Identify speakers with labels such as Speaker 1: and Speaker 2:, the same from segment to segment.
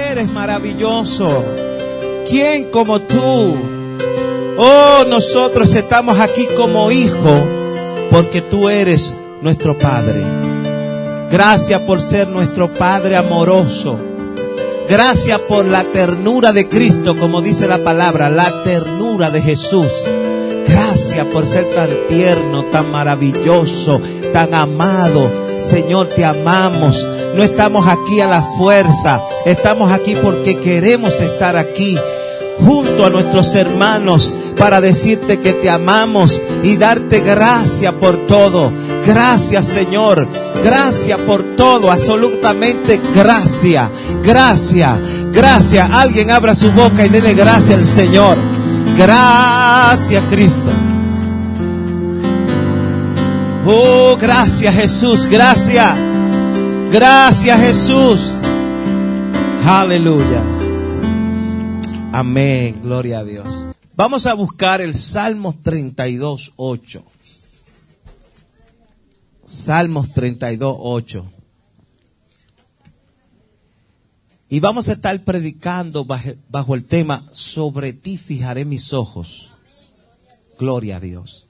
Speaker 1: eres maravilloso. ¿Quién como tú? Oh, nosotros estamos aquí como hijos porque tú eres nuestro Padre. Gracias por ser nuestro Padre amoroso. Gracias por la ternura de Cristo, como dice la palabra, la ternura de Jesús. Gracias por ser tan tierno, tan maravilloso, tan amado. Señor, te amamos. No estamos aquí a la fuerza. Estamos aquí porque queremos estar aquí junto a nuestros hermanos para decirte que te amamos y darte gracias por todo. Gracias, Señor. Gracias por todo. Absolutamente gracias. Gracias. Gracias. Alguien abra su boca y dele gracias al Señor. Gracias, Cristo. Oh, gracias, Jesús. Gracias. Gracias, Jesús. Aleluya. Amén. Gloria a Dios. Vamos a buscar el Salmos 32:8. Salmos 32:8. Y vamos a estar predicando bajo el tema: sobre ti fijaré mis ojos. Gloria a Dios.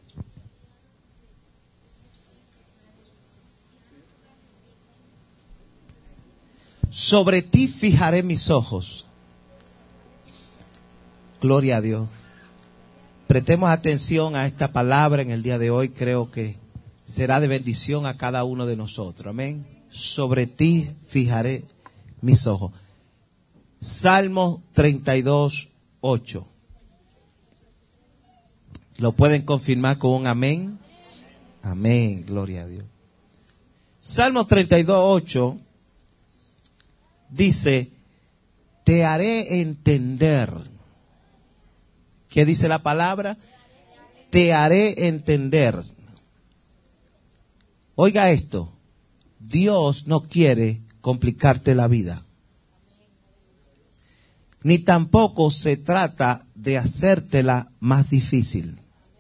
Speaker 1: Sobre ti fijaré mis ojos. Gloria a Dios. Prestemos atención a esta palabra en el día de hoy. Creo que será de bendición a cada uno de nosotros. Amén. Sobre ti fijaré mis ojos. Salmo 32:8. ¿Lo pueden confirmar con un amén? Amén. Gloria a Dios. Salmo 32:8 dice: te haré entender. ¿Qué dice la palabra? Te haré entender. Oiga esto. Dios no quiere complicarte la vida. Ni tampoco se trata de hacértela más difícil.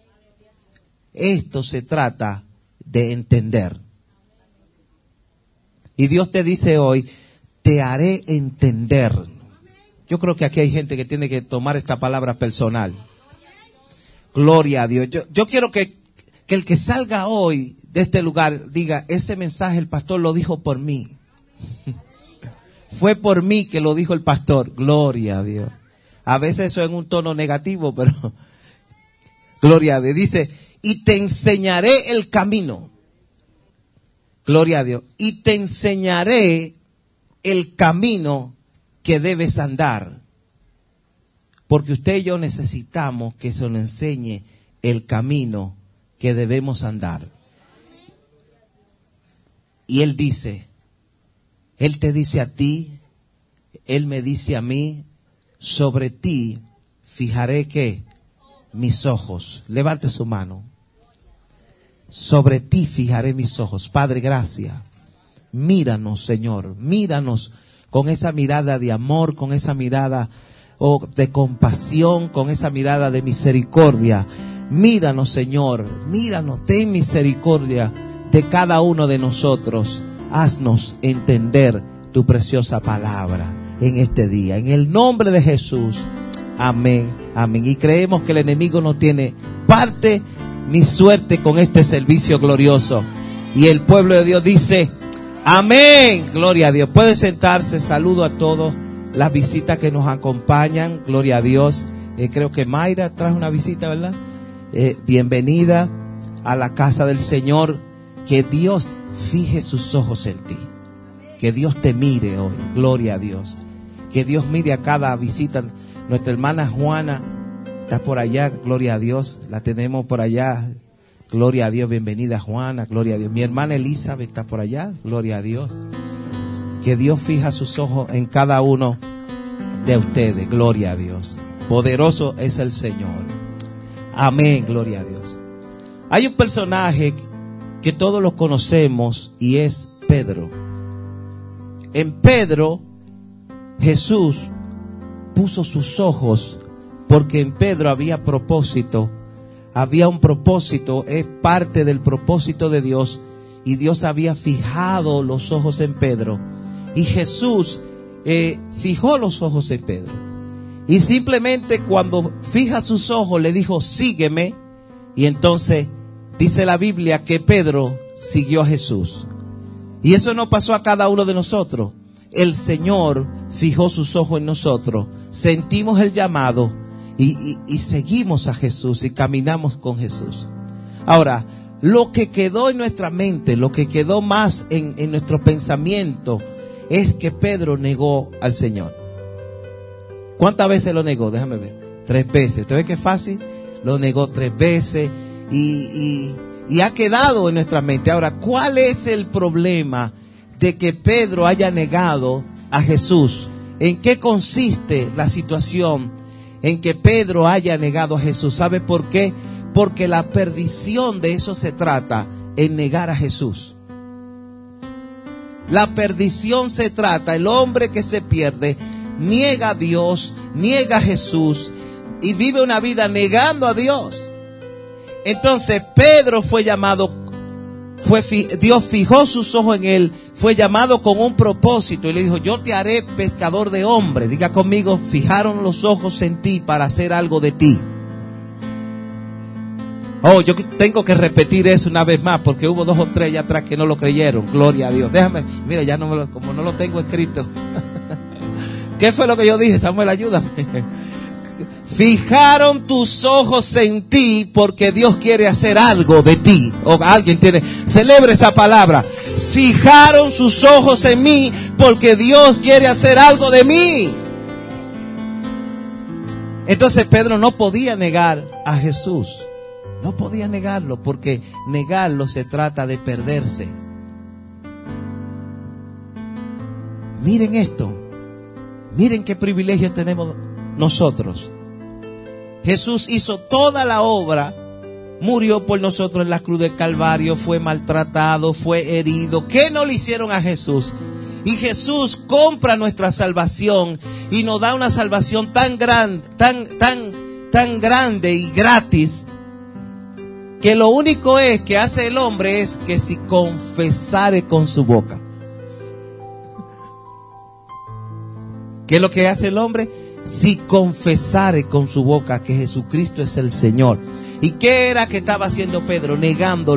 Speaker 1: Esto se trata de entender. Y Dios te dice hoy: te haré entender. Yo creo que aquí hay gente que tiene que tomar esta palabra personal. Gloria a Dios. Yo quiero que el que salga hoy de este lugar diga: ese mensaje el pastor lo dijo por mí. Fue por mí que lo dijo el pastor. Gloria a Dios. A veces eso en un tono negativo, pero gloria a Dios. Dice: y te enseñaré el camino. Gloria a Dios. Y te enseñaré el camino que debes andar. Porque usted y yo necesitamos que se nos enseñe el camino que debemos andar. Y Él dice, Él te dice a ti, Él me dice a mí: sobre ti fijaré ¿qué? Mis ojos. Levante su mano. Sobre ti fijaré mis ojos. Padre, gracias. Míranos, Señor. Míranos con esa mirada de amor, con esa mirada de compasión, con esa mirada de misericordia. Míranos, Señor. Míranos, ten misericordia de cada uno de nosotros. Haznos entender tu preciosa palabra en este día. En el nombre de Jesús. Amén. Amén. Y creemos que el enemigo no tiene parte ni suerte con este servicio glorioso. Y el pueblo de Dios dice: amén. Gloria a Dios. Puede sentarse. Saludo a todos las visitas que nos acompañan. Gloria a Dios. Creo que Mayra trajo una visita, ¿verdad? Bienvenida a la casa del Señor. Que Dios fije sus ojos en ti. Que Dios te mire hoy. Gloria a Dios. Que Dios mire a cada visita. Nuestra hermana Juana está por allá. Gloria a Dios. La tenemos por allá. Gloria a Dios. Bienvenida, Juana. Gloria a Dios. Mi hermana Elizabeth está por allá. Gloria a Dios. Que Dios fija sus ojos en cada uno de ustedes. Gloria a Dios. Poderoso es el Señor. Amén. Gloria a Dios. Hay un personaje que todos lo conocemos y es Pedro. En Pedro, Jesús puso sus ojos porque en Pedro había propósito. Había un propósito, es parte del propósito de Dios. Y Dios había fijado los ojos en Pedro. Y Jesús fijó los ojos en Pedro. Y simplemente cuando fija sus ojos le dijo, sígueme. Y entonces dice la Biblia que Pedro siguió a Jesús. Y eso no pasó a cada uno de nosotros. El Señor fijó sus ojos en nosotros. Sentimos el llamado y seguimos a Jesús y caminamos con Jesús. Ahora, lo que quedó en nuestra mente, lo que quedó más en nuestro pensamiento es que Pedro negó al Señor. ¿Cuántas veces lo negó? Déjame ver. 3 veces. ¿Usted ve qué fácil? Lo negó 3 veces y ha quedado en nuestra mente. Ahora, ¿cuál es el problema de que Pedro haya negado a Jesús? ¿En qué consiste la situación en que Pedro haya negado a Jesús? ¿Sabe por qué? Porque la perdición de eso se trata, en negar a Jesús. La perdición se trata, el hombre que se pierde, niega a Dios, niega a Jesús y vive una vida negando a Dios. Entonces Pedro fue llamado, Dios fijó sus ojos en él, fue llamado con un propósito y le dijo, yo te haré pescador de hombres. Diga conmigo, fijaron los ojos en ti para hacer algo de ti. Oh, yo tengo que repetir eso una vez más porque hubo 2 o 3 allá atrás que no lo creyeron. Gloria a Dios. Déjame, mira, ya como no lo tengo escrito. ¿Qué fue lo que yo dije? Samuel, ayúdame. Fijaron tus ojos en ti porque Dios quiere hacer algo de ti. O alguien tiene, celebre esa palabra. Fijaron sus ojos en mí porque Dios quiere hacer algo de mí. Entonces Pedro no podía negar a Jesús. No podía negarlo porque negarlo se trata de perderse. Miren esto. Miren qué privilegio tenemos nosotros. Jesús hizo toda la obra, murió por nosotros en la cruz del Calvario, fue maltratado, fue herido. ¿Qué no le hicieron a Jesús? Y Jesús compra nuestra salvación y nos da una salvación tan grande, tan grande y gratis, que lo único que hace el hombre es que si confesare con su boca. ¿Qué es lo que hace el hombre? Si confesare con su boca que Jesucristo es el Señor. ¿Y qué era que estaba haciendo Pedro? Negando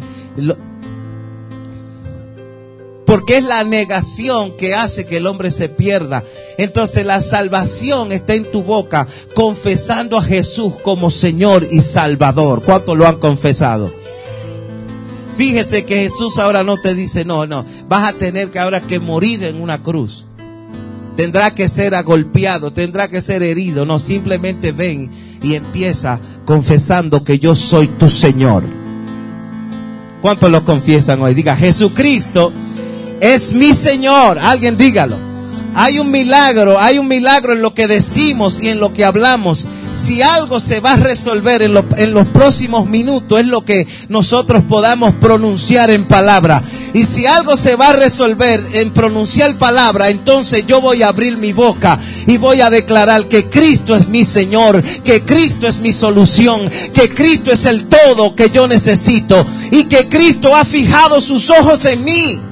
Speaker 1: porque es la negación que hace que el hombre se pierda. Entonces la salvación está en tu boca, confesando a Jesús como Señor y Salvador. ¿Cuántos lo han confesado? Fíjese que Jesús ahora no te dice, no, vas a tener que ahora que morir en una cruz. Tendrá que ser agolpeado, tendrá que ser herido. No, simplemente ven y empieza confesando que yo soy tu Señor. ¿Cuántos lo confiesan hoy? Diga, Jesucristo es mi Señor. Alguien dígalo. Hay un milagro en lo que decimos y en lo que hablamos. Si algo se va a resolver en los próximos minutos, es lo que nosotros podamos pronunciar en palabra. Y si algo se va a resolver en pronunciar palabra, entonces yo voy a abrir mi boca y voy a declarar que Cristo es mi Señor, que Cristo es mi solución, que Cristo es el todo que yo necesito y que Cristo ha fijado sus ojos en mí.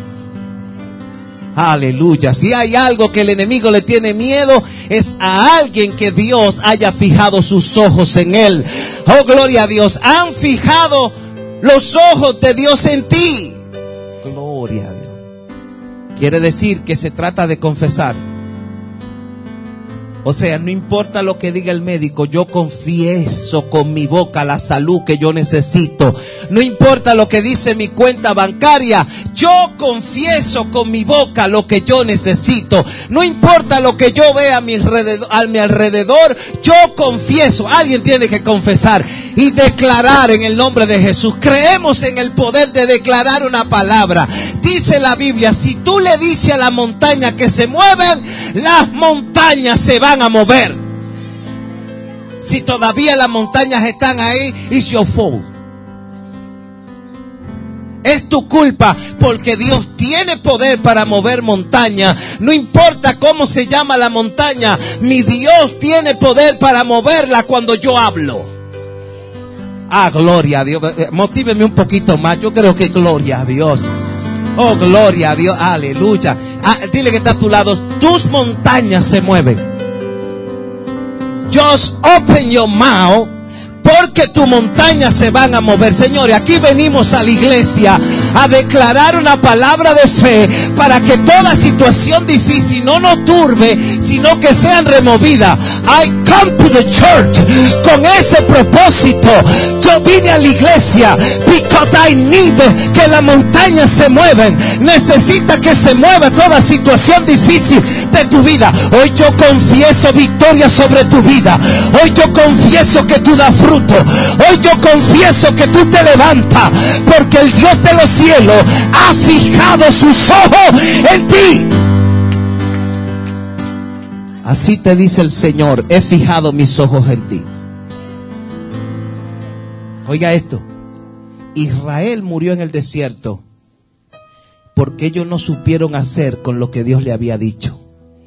Speaker 1: Aleluya. Si hay algo que el enemigo le tiene miedo, es a alguien que Dios haya fijado sus ojos en él. Oh, gloria a Dios. Han fijado los ojos de Dios en ti. Gloria a Dios. Quiere decir que se trata de confesar. O sea, no importa lo que diga el médico, yo confieso con mi boca la salud que yo necesito. No importa lo que dice mi cuenta bancaria, yo confieso con mi boca lo que yo necesito. No importa lo que yo vea a mi alrededor, yo confieso. Alguien tiene que confesar y declarar en el nombre de Jesús. Creemos en el poder de declarar una palabra. Dice la Biblia, si tú le dices a la montaña que se mueven, las montañas se van a mover. Si todavía las montañas están ahí, it's your fault. Es tu culpa, porque Dios tiene poder para mover montaña. No importa cómo se llama la montaña, mi Dios tiene poder para moverla cuando yo hablo. Gloria a Dios. Motíveme un poquito más. Yo creo que gloria a Dios. Oh, gloria a Dios, aleluya. Dile que está a tu lado, tus montañas se mueven. Just open your mouth, porque tus montañas se van a mover. Señores, aquí venimos a la iglesia a declarar una palabra de fe para que toda situación difícil no nos turbe, sino que sean removidas. I come to the church con ese propósito. Yo vine a la iglesia because I need que las montañas se mueven. Necesita que se mueva toda situación difícil de tu vida. Hoy yo confieso victoria sobre tu vida. Hoy yo confieso que tú das fruto. Hoy yo confieso que tú te levantas, porque el Dios de los cielos ha fijado sus ojos en ti. Así te dice el Señor: he fijado mis ojos en ti. Oiga esto: Israel murió en el desierto porque ellos no supieron hacer con lo que Dios le había dicho.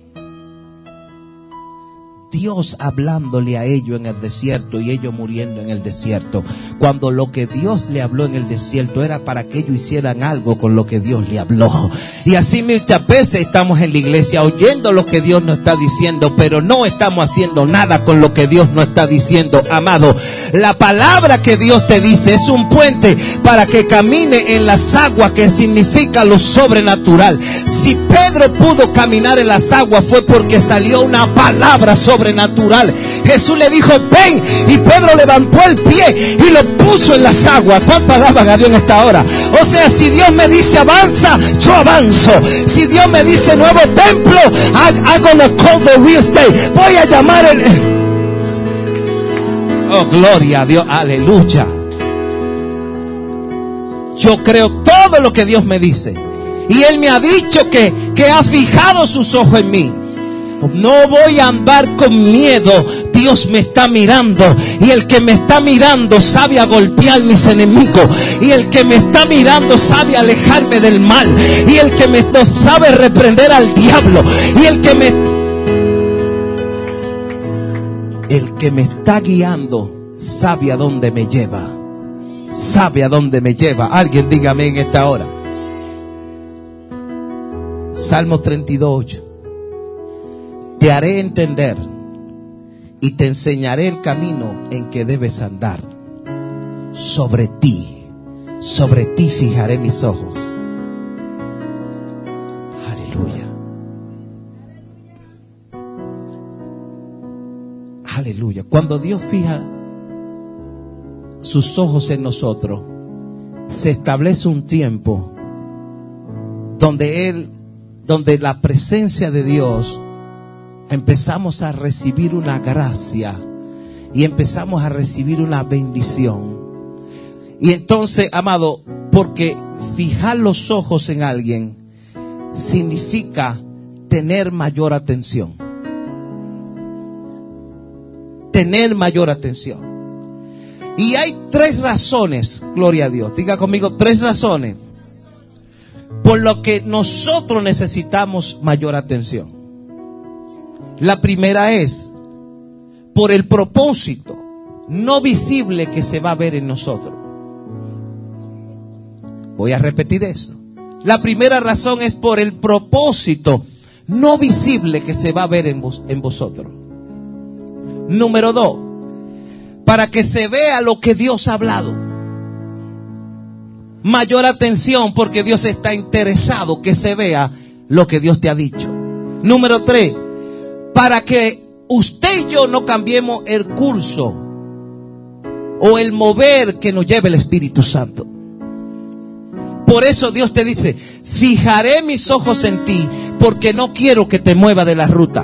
Speaker 1: Dios hablándole a ellos en el desierto y ellos muriendo en el desierto, cuando lo que Dios le habló en el desierto era para que ellos hicieran algo con lo que Dios le habló. Y así muchas veces estamos en la iglesia oyendo lo que Dios nos está diciendo, pero no estamos haciendo nada con lo que Dios nos está diciendo. Amado, la palabra que Dios te dice es un puente para que camine en las aguas, que significa lo sobrenatural. Si Pedro pudo caminar en las aguas fue porque salió una palabra sobrenatural. Jesús le dijo: ven, y Pedro levantó el pie y lo puso en las aguas. ¿Cuánto alaban a Dios en esta hora? O sea, si Dios me dice avanza, yo avanzo. Si Dios me dice nuevo templo, I'm gonna call the real estate. Voy a llamar el... Oh, gloria a Dios, aleluya. Yo creo todo lo que Dios me dice, y Él me ha dicho que ha fijado sus ojos en mí. No voy a andar con miedo. Dios me está mirando, y el que me está mirando sabe a golpear mis enemigos, y el que me está mirando sabe alejarme del mal, y el que me sabe reprender al diablo, y el que me está guiando sabe a dónde me lleva. Sabe a dónde me lleva. Alguien dígame en esta hora. Salmo 32:8. Te haré entender y te enseñaré el camino en que debes andar. Sobre ti fijaré mis ojos. Aleluya. Aleluya. Cuando Dios fija sus ojos en nosotros, se establece un tiempo donde la presencia de Dios, empezamos a recibir una gracia y empezamos a recibir una bendición. Y entonces, amado, porque fijar los ojos en alguien significa tener mayor atención. Tener mayor atención. Y hay 3 razones, gloria a Dios. Diga conmigo, 3 razones por lo que nosotros necesitamos mayor atención. La primera es por el propósito no visible que se va a ver en nosotros. Voy a repetir eso. La primera razón es por el propósito no visible que se va a ver en vosotros. Número 2, para que se vea lo que Dios ha hablado. Mayor atención porque Dios está interesado que se vea lo que Dios te ha dicho. Número 3, para que usted y yo no cambiemos el curso o el mover que nos lleve el Espíritu Santo. Por eso Dios te dice: fijaré mis ojos en ti, porque no quiero que te mueva de la ruta.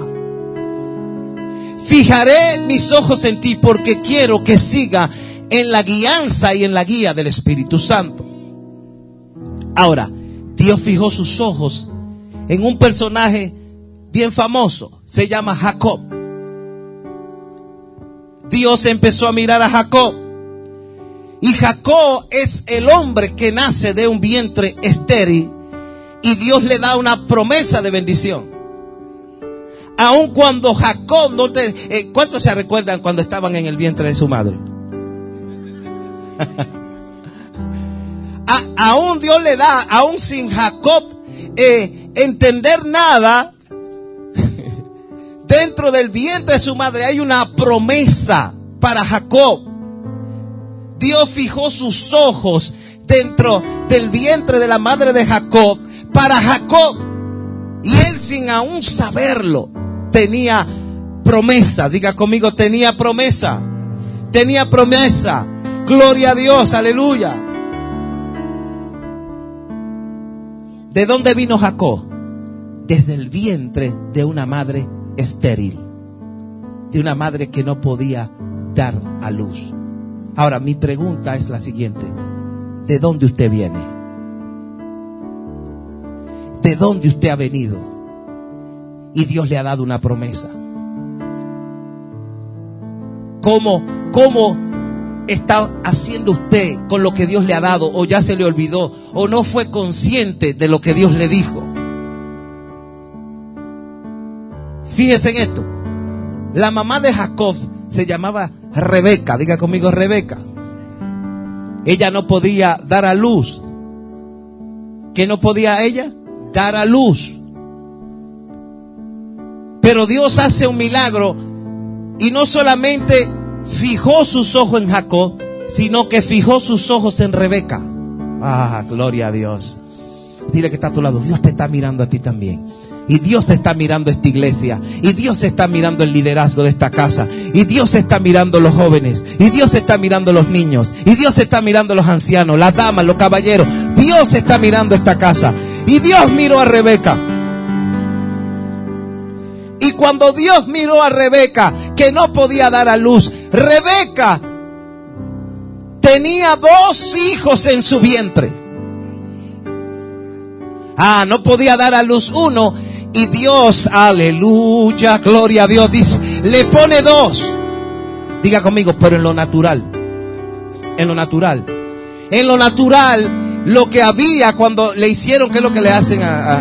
Speaker 1: Fijaré mis ojos en ti porque quiero que siga en la guianza y en la guía del Espíritu Santo. Ahora, Dios fijó sus ojos en un personaje bien famoso, se llama Jacob. Dios empezó a mirar a Jacob, y Jacob es el hombre que nace de un vientre estéril, y Dios le da una promesa de bendición. Aun cuando Jacob ¿cuántos se recuerdan cuando estaban en el vientre de su madre? aún Dios le da, aún sin Jacob entender nada, dentro del vientre de su madre hay una promesa para Jacob. Dios fijó sus ojos dentro del vientre de la madre de Jacob para Jacob. Y él, sin aún saberlo, tenía promesa. Diga conmigo, tenía promesa. Tenía promesa. Gloria a Dios, aleluya. ¿De dónde vino Jacob? Desde el vientre de una madre estéril, de una madre que no podía dar a luz. Ahora, mi pregunta es la siguiente: ¿de dónde usted viene? ¿De dónde usted ha venido? Y Dios le ha dado una promesa. ¿Cómo está haciendo usted con lo que Dios le ha dado? ¿O ya se le olvidó? ¿O no fue consciente de lo que Dios le dijo? Fíjese en esto. La mamá de Jacob se llamaba Rebeca. Diga conmigo, Rebeca. Ella no podía dar a luz. ¿Qué no podía ella? Dar a luz. Pero Dios hace un milagro y no solamente fijó sus ojos en Jacob, sino que fijó sus ojos en Rebeca. Ah, gloria a Dios. Dile que está a tu lado: Dios te está mirando a ti también. Y Dios está mirando esta iglesia. Y Dios está mirando el liderazgo de esta casa. Y Dios está mirando los jóvenes. Y Dios está mirando los niños. Y Dios está mirando los ancianos, las damas, los caballeros. Dios está mirando esta casa. Y Dios miró a Rebeca. Y cuando Dios miró a Rebeca, que no podía dar a luz, Rebeca tenía 2 hijos en su vientre. No podía dar a luz uno. Y Dios, aleluya, gloria a Dios, dice, le pone 2. Diga conmigo, pero en lo natural. En lo natural. En lo natural, lo que había cuando le hicieron, ¿qué es lo que le hacen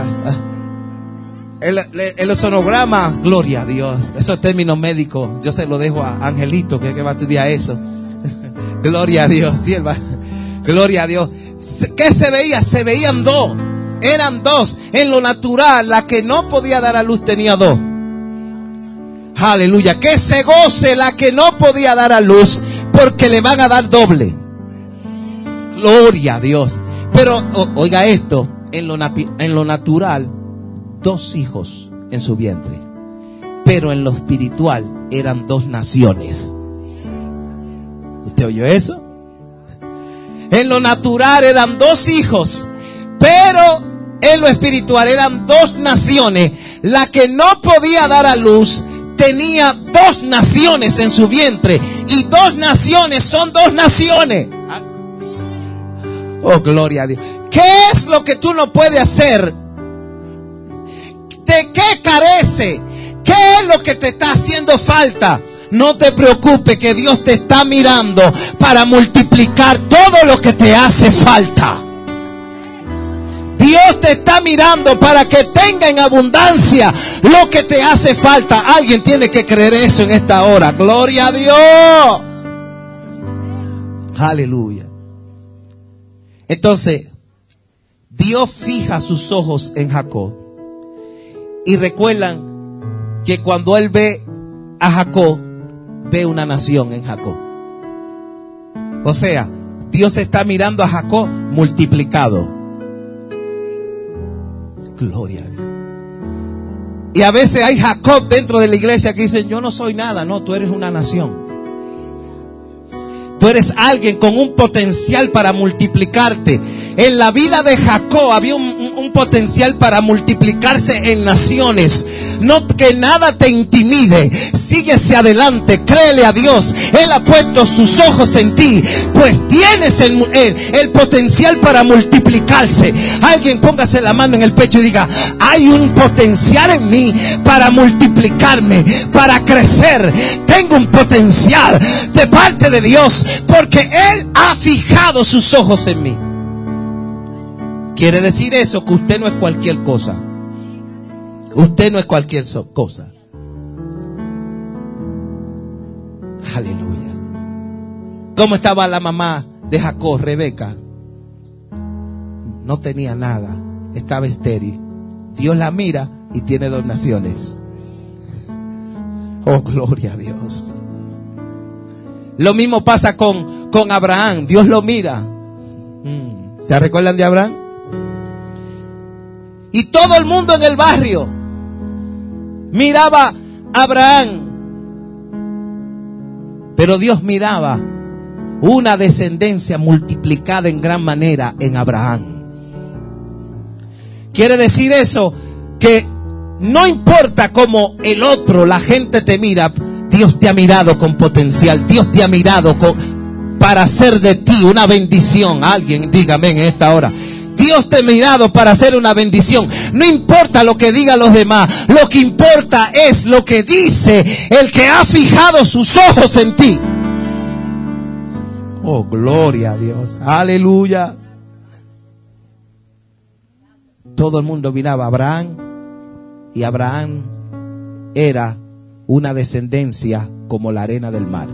Speaker 1: el sonograma? Gloria a Dios. Esos términos médicos, yo se lo dejo a Angelito, que va a estudiar eso. Gloria a Dios, sierva. Gloria a Dios. ¿Qué se veía? Se veían 2. Eran 2. En lo natural, la que no podía dar a luz tenía 2. Aleluya. Que se goce la que no podía dar a luz, porque le van a dar doble. Gloria a Dios. Pero oiga esto: en lo natural, 2 hijos en su vientre. Pero en lo espiritual eran 2 naciones. ¿Usted oyó eso? En lo natural eran 2 hijos, pero en lo espiritual eran 2 naciones. La que no podía dar a luz tenía 2 naciones en su vientre. Y 2 naciones son 2 naciones. Oh, gloria a Dios. ¿Qué es lo que tú no puedes hacer? ¿De qué carece? ¿Qué es lo que te está haciendo falta? No te preocupes, que Dios te está mirando para multiplicar todo lo que te hace falta. Dios te está mirando para que tenga en abundancia lo que te hace falta. Alguien tiene que creer eso en esta hora. Gloria a Dios. Aleluya. Entonces, Dios fija sus ojos en Jacob. Y recuerdan que cuando Él ve a Jacob, ve una nación en Jacob. O sea, Dios está mirando a Jacob multiplicado. Gloria a Dios. Y a veces hay Jacob dentro de la iglesia que dicen: yo no soy nada. No, tú eres una nación. Tú eres alguien con un potencial para multiplicarte. En la vida de Jacob había un potencial para multiplicarse en naciones. No que nada te intimide. Síguese adelante, créele a Dios. Él ha puesto sus ojos en ti, pues tienes el potencial para multiplicarse. Alguien póngase la mano en el pecho y diga: hay un potencial en mí para multiplicarme, para crecer. Tengo un potencial de parte de Dios, porque Él ha fijado sus ojos en mí. Quiere decir eso, que usted no es cualquier cosa. Usted no es cualquier cosa. Aleluya. ¿Cómo estaba la mamá de Jacob, Rebeca? no tenía nada, estaba estéril. Dios la mira y tiene 2 naciones. Oh, gloria a Dios. Lo mismo pasa con Abraham. Dios lo mira. ¿Se recuerdan de Abraham? Y todo el mundo en el barrio miraba a Abraham. Pero Dios miraba una descendencia multiplicada en gran manera en Abraham. Quiere decir eso, que no importa cómo el otro, la gente te mira, Dios te ha mirado con potencial. Dios te ha mirado para hacer de ti una bendición. Alguien dígame en esta hora. Dios te ha mirado para hacer una bendición. No importa lo que digan los demás. Lo que importa es lo que dice el que ha fijado sus ojos en ti. Oh, gloria a Dios. Aleluya. Todo el mundo miraba a Abraham. Y Abraham era una descendencia como la arena del mar.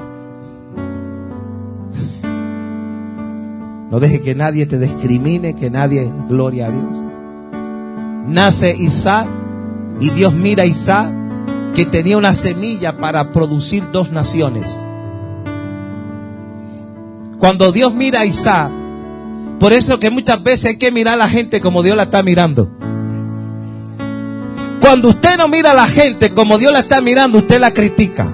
Speaker 1: No deje que nadie te discrimine, que nadie, gloria a Dios. Nace Isaac y Dios mira a Isaac, que tenía una semilla para producir 2 naciones. Cuando Dios mira a Isaac, por eso que muchas veces hay que mirar a la gente como Dios la está mirando. Cuando usted no mira a la gente como Dios la está mirando, usted la critica.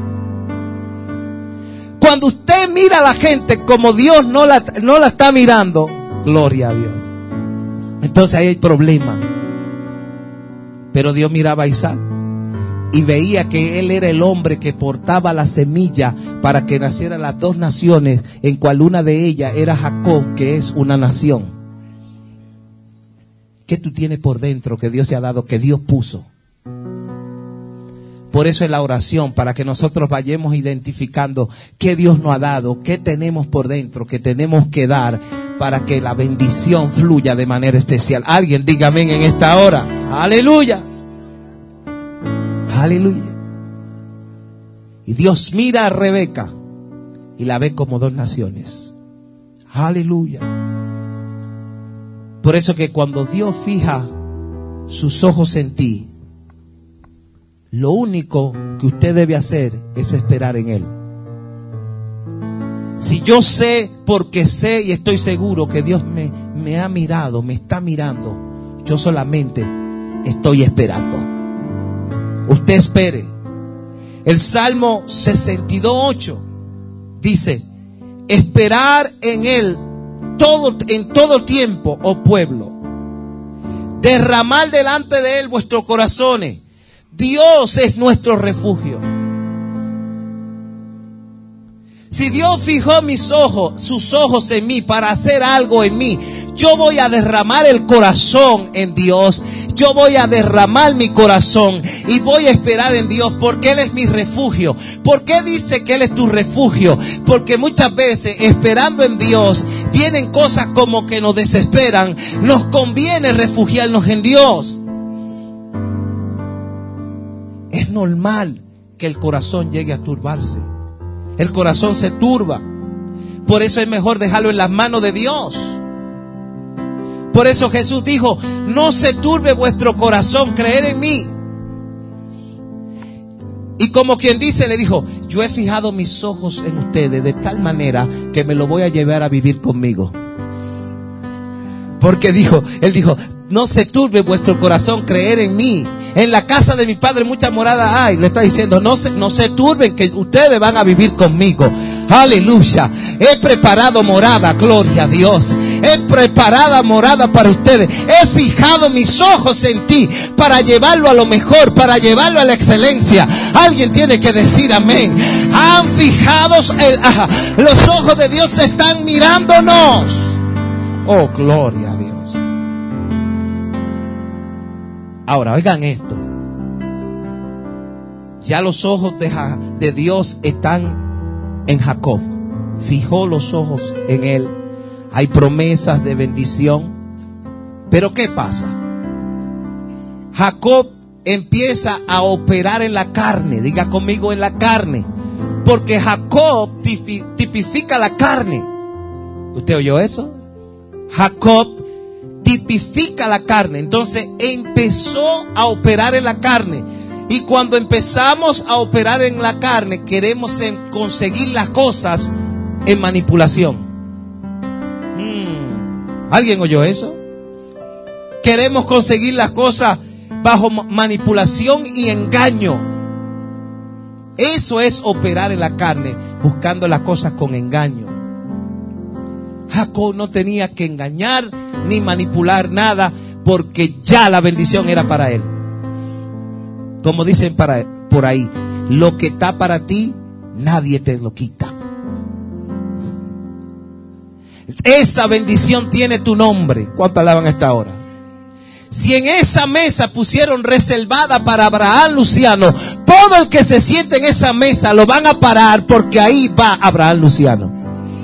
Speaker 1: Cuando usted mira a la gente como Dios no la está mirando, gloria a Dios, entonces ahí hay problema. Pero Dios miraba a Isaac y veía que él era el hombre que portaba la semilla para que nacieran las 2 naciones, en cual una de ellas era Jacob, que es una nación. ¿Qué tú tienes por dentro que Dios te ha dado, que Dios puso? Por eso es la oración, para que nosotros vayamos identificando qué Dios nos ha dado, qué tenemos por dentro, que tenemos que dar para que la bendición fluya de manera especial. Alguien diga amén en esta hora. Aleluya. Aleluya. Y Dios mira a Rebeca y la ve como 2 naciones. Aleluya. Por eso que cuando Dios fija sus ojos en ti, lo único que usted debe hacer es esperar en Él. Si yo sé, porque sé y estoy seguro que Dios me ha mirado, me está mirando, yo solamente estoy esperando. Usted espere. El Salmo 62:8 dice: esperar en Él en todo tiempo, oh pueblo. Derramar delante de Él vuestros corazones. Dios es nuestro refugio. Si Dios fijó sus ojos en mí para hacer algo en mí, yo voy a derramar el corazón en Dios. Yo voy a derramar mi corazón y voy a esperar en Dios, porque Él es mi refugio. ¿Por qué dice que Él es tu refugio? Porque muchas veces, esperando en Dios, vienen cosas como que nos desesperan. Nos conviene refugiarnos en Dios. Es normal que el corazón llegue a turbarse. El corazón se turba. Por eso es mejor dejarlo en las manos de Dios. Por eso Jesús dijo: no se turbe vuestro corazón, creer en mí. Y como quien dice, le dijo: yo he fijado mis ojos en ustedes de tal manera que me lo voy a llevar a vivir conmigo. Porque Él dijo: no se turbe vuestro corazón, creer en mí. En la casa de mi Padre muchas moradas hay. Le está diciendo: no se turben, que ustedes van a vivir conmigo. Aleluya. He preparado morada, gloria a Dios. He preparado morada para ustedes. He fijado mis ojos en ti para llevarlo a lo mejor, para llevarlo a la excelencia. Alguien tiene que decir amén. Han fijado los ojos de Dios, están mirándonos. Oh, gloria a Dios. Ahora, oigan esto. Ya los ojos de Dios están en Jacob. Fijó los ojos en él. Hay promesas de bendición. Pero ¿qué pasa? Jacob empieza a operar en la carne. Diga conmigo, en la carne. Porque Jacob tipifica la carne. ¿Usted oyó eso? Jacob tipifica la carne. Entonces empezó a operar en la carne. Y cuando empezamos a operar en la carne, queremos conseguir las cosas en manipulación. ¿Alguien oyó eso? Queremos conseguir las cosas bajo manipulación y engaño. Eso es operar en la carne, buscando las cosas con engaño. Jacob no tenía que engañar ni manipular nada, porque ya la bendición era para él. Como dicen por ahí, lo que está para ti, nadie te lo quita. Esa bendición tiene tu nombre. ¿Cuánto alaban a esta hora? Si en esa mesa pusieron reservada para Abraham Luciano, todo el que se siente en esa mesa lo van a parar, porque ahí va Abraham Luciano.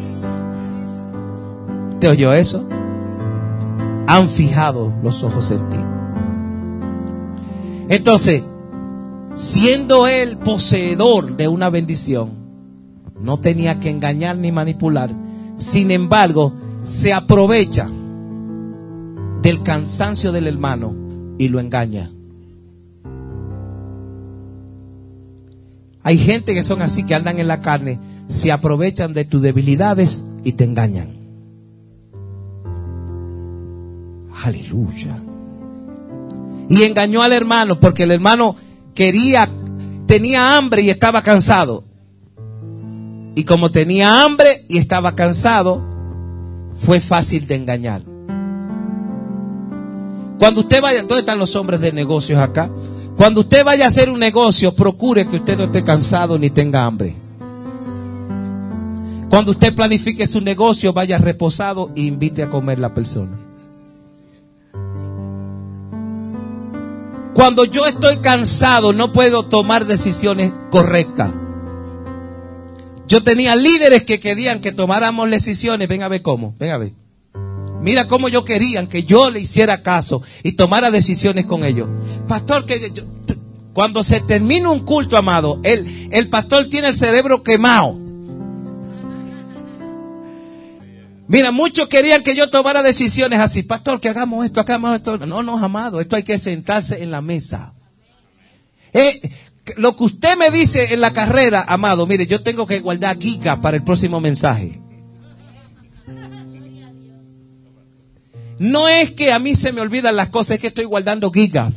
Speaker 1: ¿Te oyó eso? Han fijado los ojos en ti. Entonces, siendo él poseedor de una bendición, no tenía que engañar ni manipular. Sin embargo, se aprovecha del cansancio del hermano y lo engaña. Hay gente que son así, que andan en la carne, se aprovechan de tus debilidades y te engañan. Aleluya. Y engañó al hermano porque el hermano tenía hambre y estaba cansado. Y como tenía hambre y estaba cansado, fue fácil de engañar. Cuando usted vaya, ¿dónde están los hombres de negocios acá? Cuando usted vaya a hacer un negocio, procure que usted no esté cansado ni tenga hambre. Cuando usted planifique su negocio, vaya reposado e invite a comer la persona. Cuando yo estoy cansado, no puedo tomar decisiones correctas. Yo tenía líderes que querían que tomáramos decisiones. Ven a ver cómo, ven a ver. Mira cómo yo querían que yo le hiciera caso y tomara decisiones con ellos. Pastor, cuando se termina un culto, amado, el pastor tiene el cerebro quemado. Mira, muchos querían que yo tomara decisiones así. Pastor, que hagamos esto, hagamos esto. No, amado, esto hay que sentarse en la mesa. Lo que usted me dice en la carrera, amado, mire, yo tengo que guardar giga para el próximo mensaje. No es que a mí se me olvidan las cosas, es que estoy guardando gigas.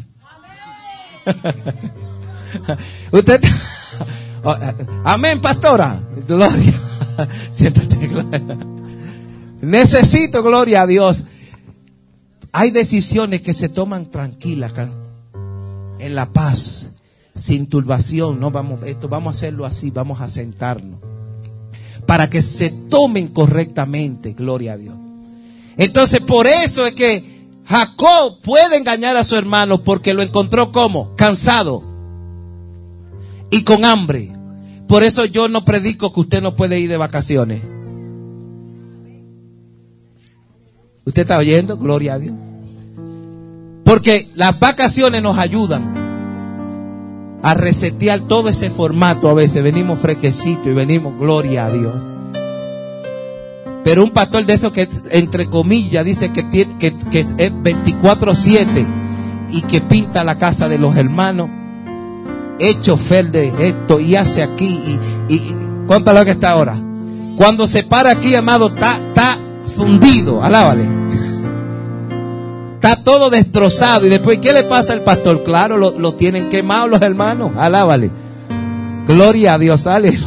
Speaker 1: Usted, amén, pastora. Gloria. Siéntate, gloria. Necesito, gloria a Dios. Hay decisiones que se toman tranquilas, en la paz, sin turbación. No vamos a hacerlo así, vamos a sentarnos para que se tomen correctamente, gloria a Dios. Entonces, por eso es que Jacob puede engañar a su hermano, porque lo encontró como cansado y con hambre. Por eso yo no predico que usted no puede ir de vacaciones. ¿Usted está oyendo? Gloria a Dios. Porque las vacaciones nos ayudan a resetear todo ese formato. A veces venimos fresquecitos y venimos, gloria a Dios. Pero un pastor de esos que, entre comillas, dice que es 24/7 y que pinta la casa de los hermanos, es chofer de esto y hace aquí y ¿cuánto es lo que está ahora? Cuando se para aquí, amado, está fundido, alábale. Está todo destrozado. Y después, ¿qué le pasa al pastor? Claro, lo tienen quemado los hermanos, alábale. Gloria a Dios, aleluya.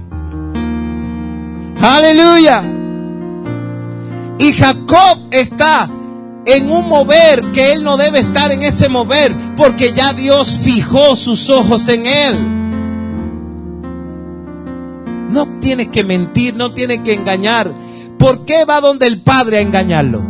Speaker 1: Aleluya. Y Jacob está en un mover que él no debe estar en ese mover, porque ya Dios fijó sus ojos en él. No tiene que mentir, no tiene que engañar. ¿Por qué va donde el Padre a engañarlo?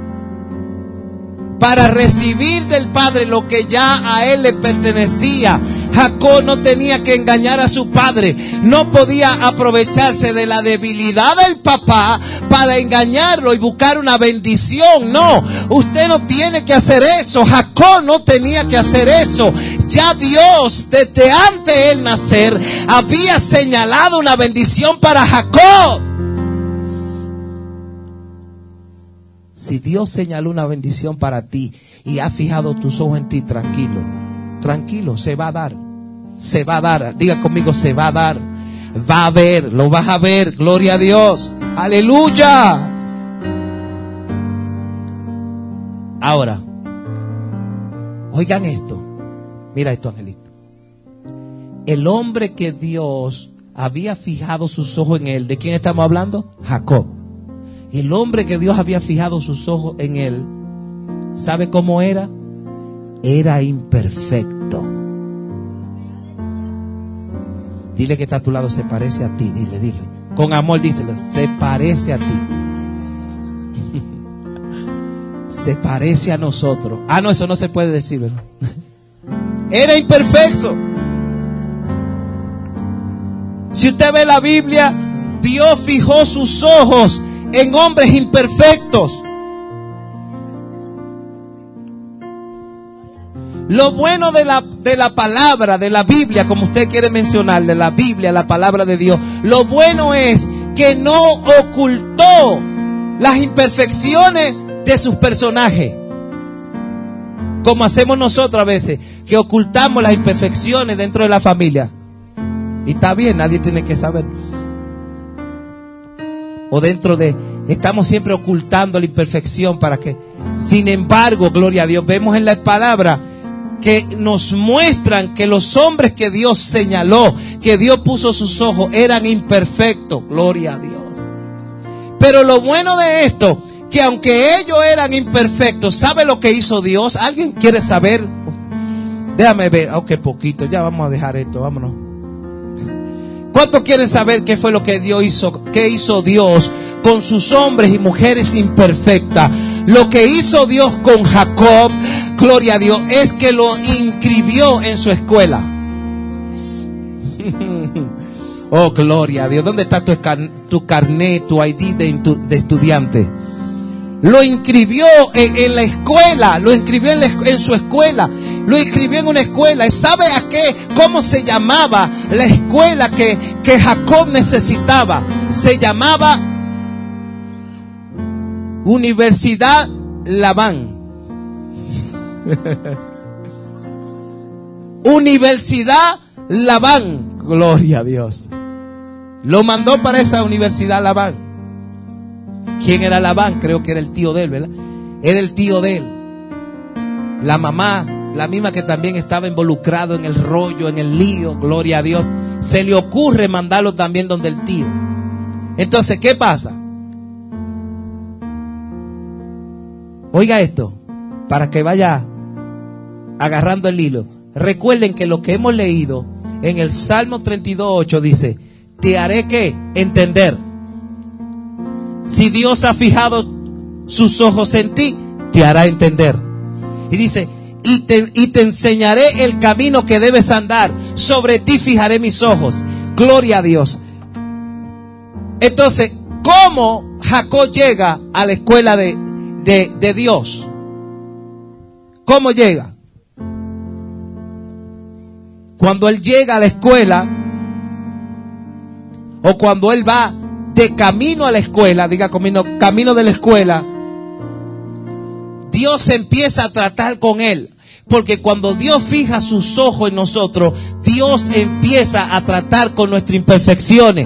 Speaker 1: Para recibir del Padre lo que ya a él le pertenecía. Jacob no tenía que engañar a su padre. No podía aprovecharse de la debilidad del papá para engañarlo y buscar una bendición. No, usted no tiene que hacer eso. Jacob no tenía que hacer eso. Ya Dios, desde antes de él nacer, había señalado una bendición para Jacob. Si Dios señaló una bendición para ti y ha fijado tus ojos en ti, tranquilo, tranquilo, se va a dar. Se va a dar. Diga conmigo, se va a dar. Va a ver, lo vas a ver. Gloria a Dios. Aleluya. Ahora, oigan esto. Mira esto, Angelito. El hombre que Dios había fijado sus ojos en él, ¿de quién estamos hablando? Jacob. El hombre que Dios había fijado sus ojos en él, ¿sabe cómo era? Era imperfecto. Dile que está a tu lado, se parece a ti. Dile. Con amor, díselo, se parece a ti. Se parece a nosotros. Ah, no, eso no se puede decir, ¿verdad? Era imperfecto. Si usted ve la Biblia, Dios fijó sus ojos en hombres imperfectos. Lo bueno de la palabra, de la Biblia, como usted quiere mencionar, de la Biblia, la palabra de Dios, lo bueno es que no ocultó las imperfecciones de sus personajes, como hacemos nosotros a veces, que ocultamos las imperfecciones dentro de la familia. Y está bien, nadie tiene que saber. O estamos siempre ocultando la imperfección para que, sin embargo, gloria a Dios, vemos en la palabra que nos muestran que los hombres que Dios señaló, que Dios puso sus ojos, eran imperfectos. Gloria a Dios. Pero lo bueno de esto, que aunque ellos eran imperfectos, ¿sabe lo que hizo Dios? ¿Alguien quiere saber? Déjame ver. Ok, poquito, ya vamos a dejar esto, vámonos. ¿Cuántos quieren saber qué fue lo que Dios hizo? ¿Qué hizo Dios con sus hombres y mujeres imperfectas? Lo que hizo Dios con Jacob, gloria a Dios, es que lo inscribió en su escuela. Oh, gloria a Dios. ¿Dónde está tu carnet, tu ID de estudiante? Lo inscribió en la escuela, lo inscribió en su escuela, lo inscribió en una escuela. ¿Sabe cómo se llamaba la escuela que Jacob necesitaba? Se llamaba Universidad Labán. Universidad Labán. Gloria a Dios. Lo mandó para esa Universidad Labán. ¿Quién era Labán? Creo que era el tío de él, ¿verdad? Era el tío de él. La mamá, la misma que también estaba involucrado en el rollo, en el lío, gloria a Dios. Se le ocurre mandarlo también donde el tío. Entonces, ¿qué pasa? Oiga esto, para que vaya agarrando el hilo. Recuerden que lo que hemos leído en el Salmo 32:8 dice: te haré ¿qué? Entender. Si Dios ha fijado sus ojos en ti, te hará entender. Y dice: y te enseñaré el camino que debes andar. Sobre ti fijaré mis ojos. Gloria a Dios. Entonces, ¿cómo Jacob llega a la escuela de Dios? ¿Cómo llega? Cuando él llega a la escuela, o cuando él va de camino a la escuela, diga conmigo, camino de la escuela, Dios empieza a tratar con él. Porque cuando Dios fija sus ojos en nosotros, Dios empieza a tratar con nuestras imperfecciones.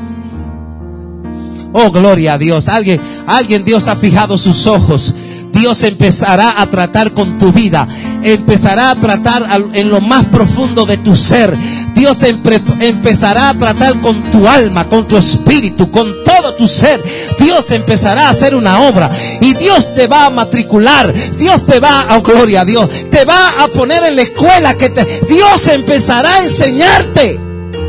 Speaker 1: Oh, gloria a Dios. Alguien, Dios ha fijado sus ojos. Dios empezará a tratar con tu vida. Empezará a tratar en lo más profundo de tu ser. Dios empezará a tratar con tu alma, con tu espíritu, con todo tu ser. Dios empezará a hacer una obra. Y Dios te va a matricular. Dios te va, oh gloria a Dios, te va a poner en la escuela Dios empezará a enseñarte.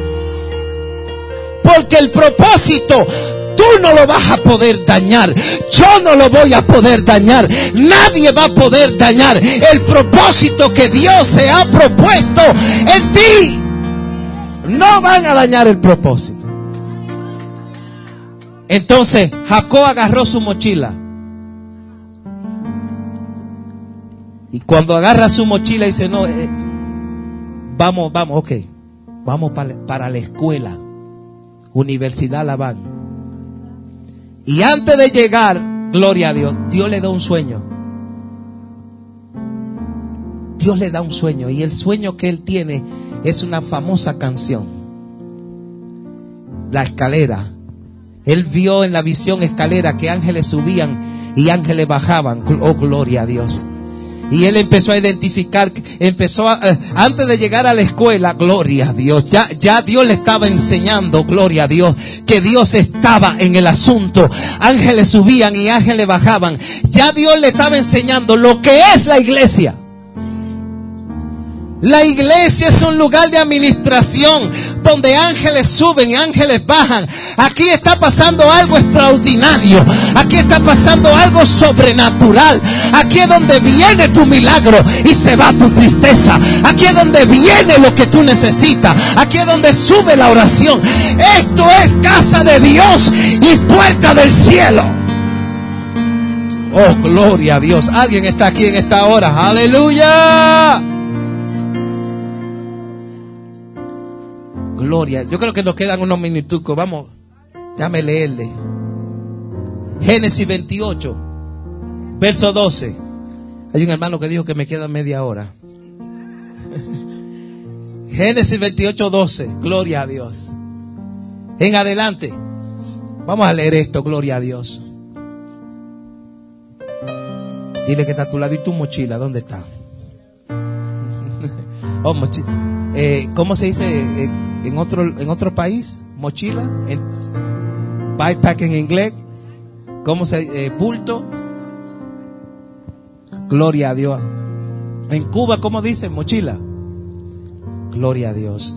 Speaker 1: Porque el propósito, tú no lo vas a poder dañar. Yo no lo voy a poder dañar. Nadie va a poder dañar el propósito que Dios se ha propuesto en ti. No van a dañar el propósito. Entonces Jacob agarró su mochila. Y cuando agarra su mochila dice: no, vamos, ok. Vamos para la escuela. Universidad Labán. Y antes de llegar Gloria a Dios. Dios le da un sueño. Dios le da un sueño. Y el sueño que él tiene es una famosa canción. La escalera. Él vio en la visión escalera que ángeles subían y ángeles bajaban. Oh, gloria a Dios. Y él empezó a identificar, antes de llegar a la escuela, gloria a Dios, ya Dios le estaba enseñando, gloria a Dios, que Dios estaba en el asunto. Ángeles subían y ángeles bajaban. Ya Dios le estaba enseñando lo que es la iglesia. La iglesia es un lugar de administración donde ángeles suben y ángeles bajan. Aquí está pasando algo extraordinario. Aquí está pasando algo sobrenatural. Aquí es donde viene tu milagro y se va tu tristeza. Aquí es donde viene lo que tú necesitas. Aquí es donde sube la oración. Esto es casa de Dios y puerta del cielo. Oh, gloria a Dios. Alguien está aquí en esta hora. Aleluya. Gloria. Yo creo que nos quedan unos minutucos. Vamos, déjame leerle. Génesis 28, verso 12. Hay un hermano que dijo que me queda media hora. Génesis 28, 12. Gloria a Dios. En adelante. Vamos a leer esto. Gloria a Dios. Dile que está a tu lado. ¿Y tu mochila? ¿Dónde está? Oh, mochila. ¿Cómo se dice en otro país? Mochila, backpack en inglés. ¿Cómo se bulto? Gloria a Dios. En Cuba, ¿cómo dicen? Mochila. Gloria a Dios.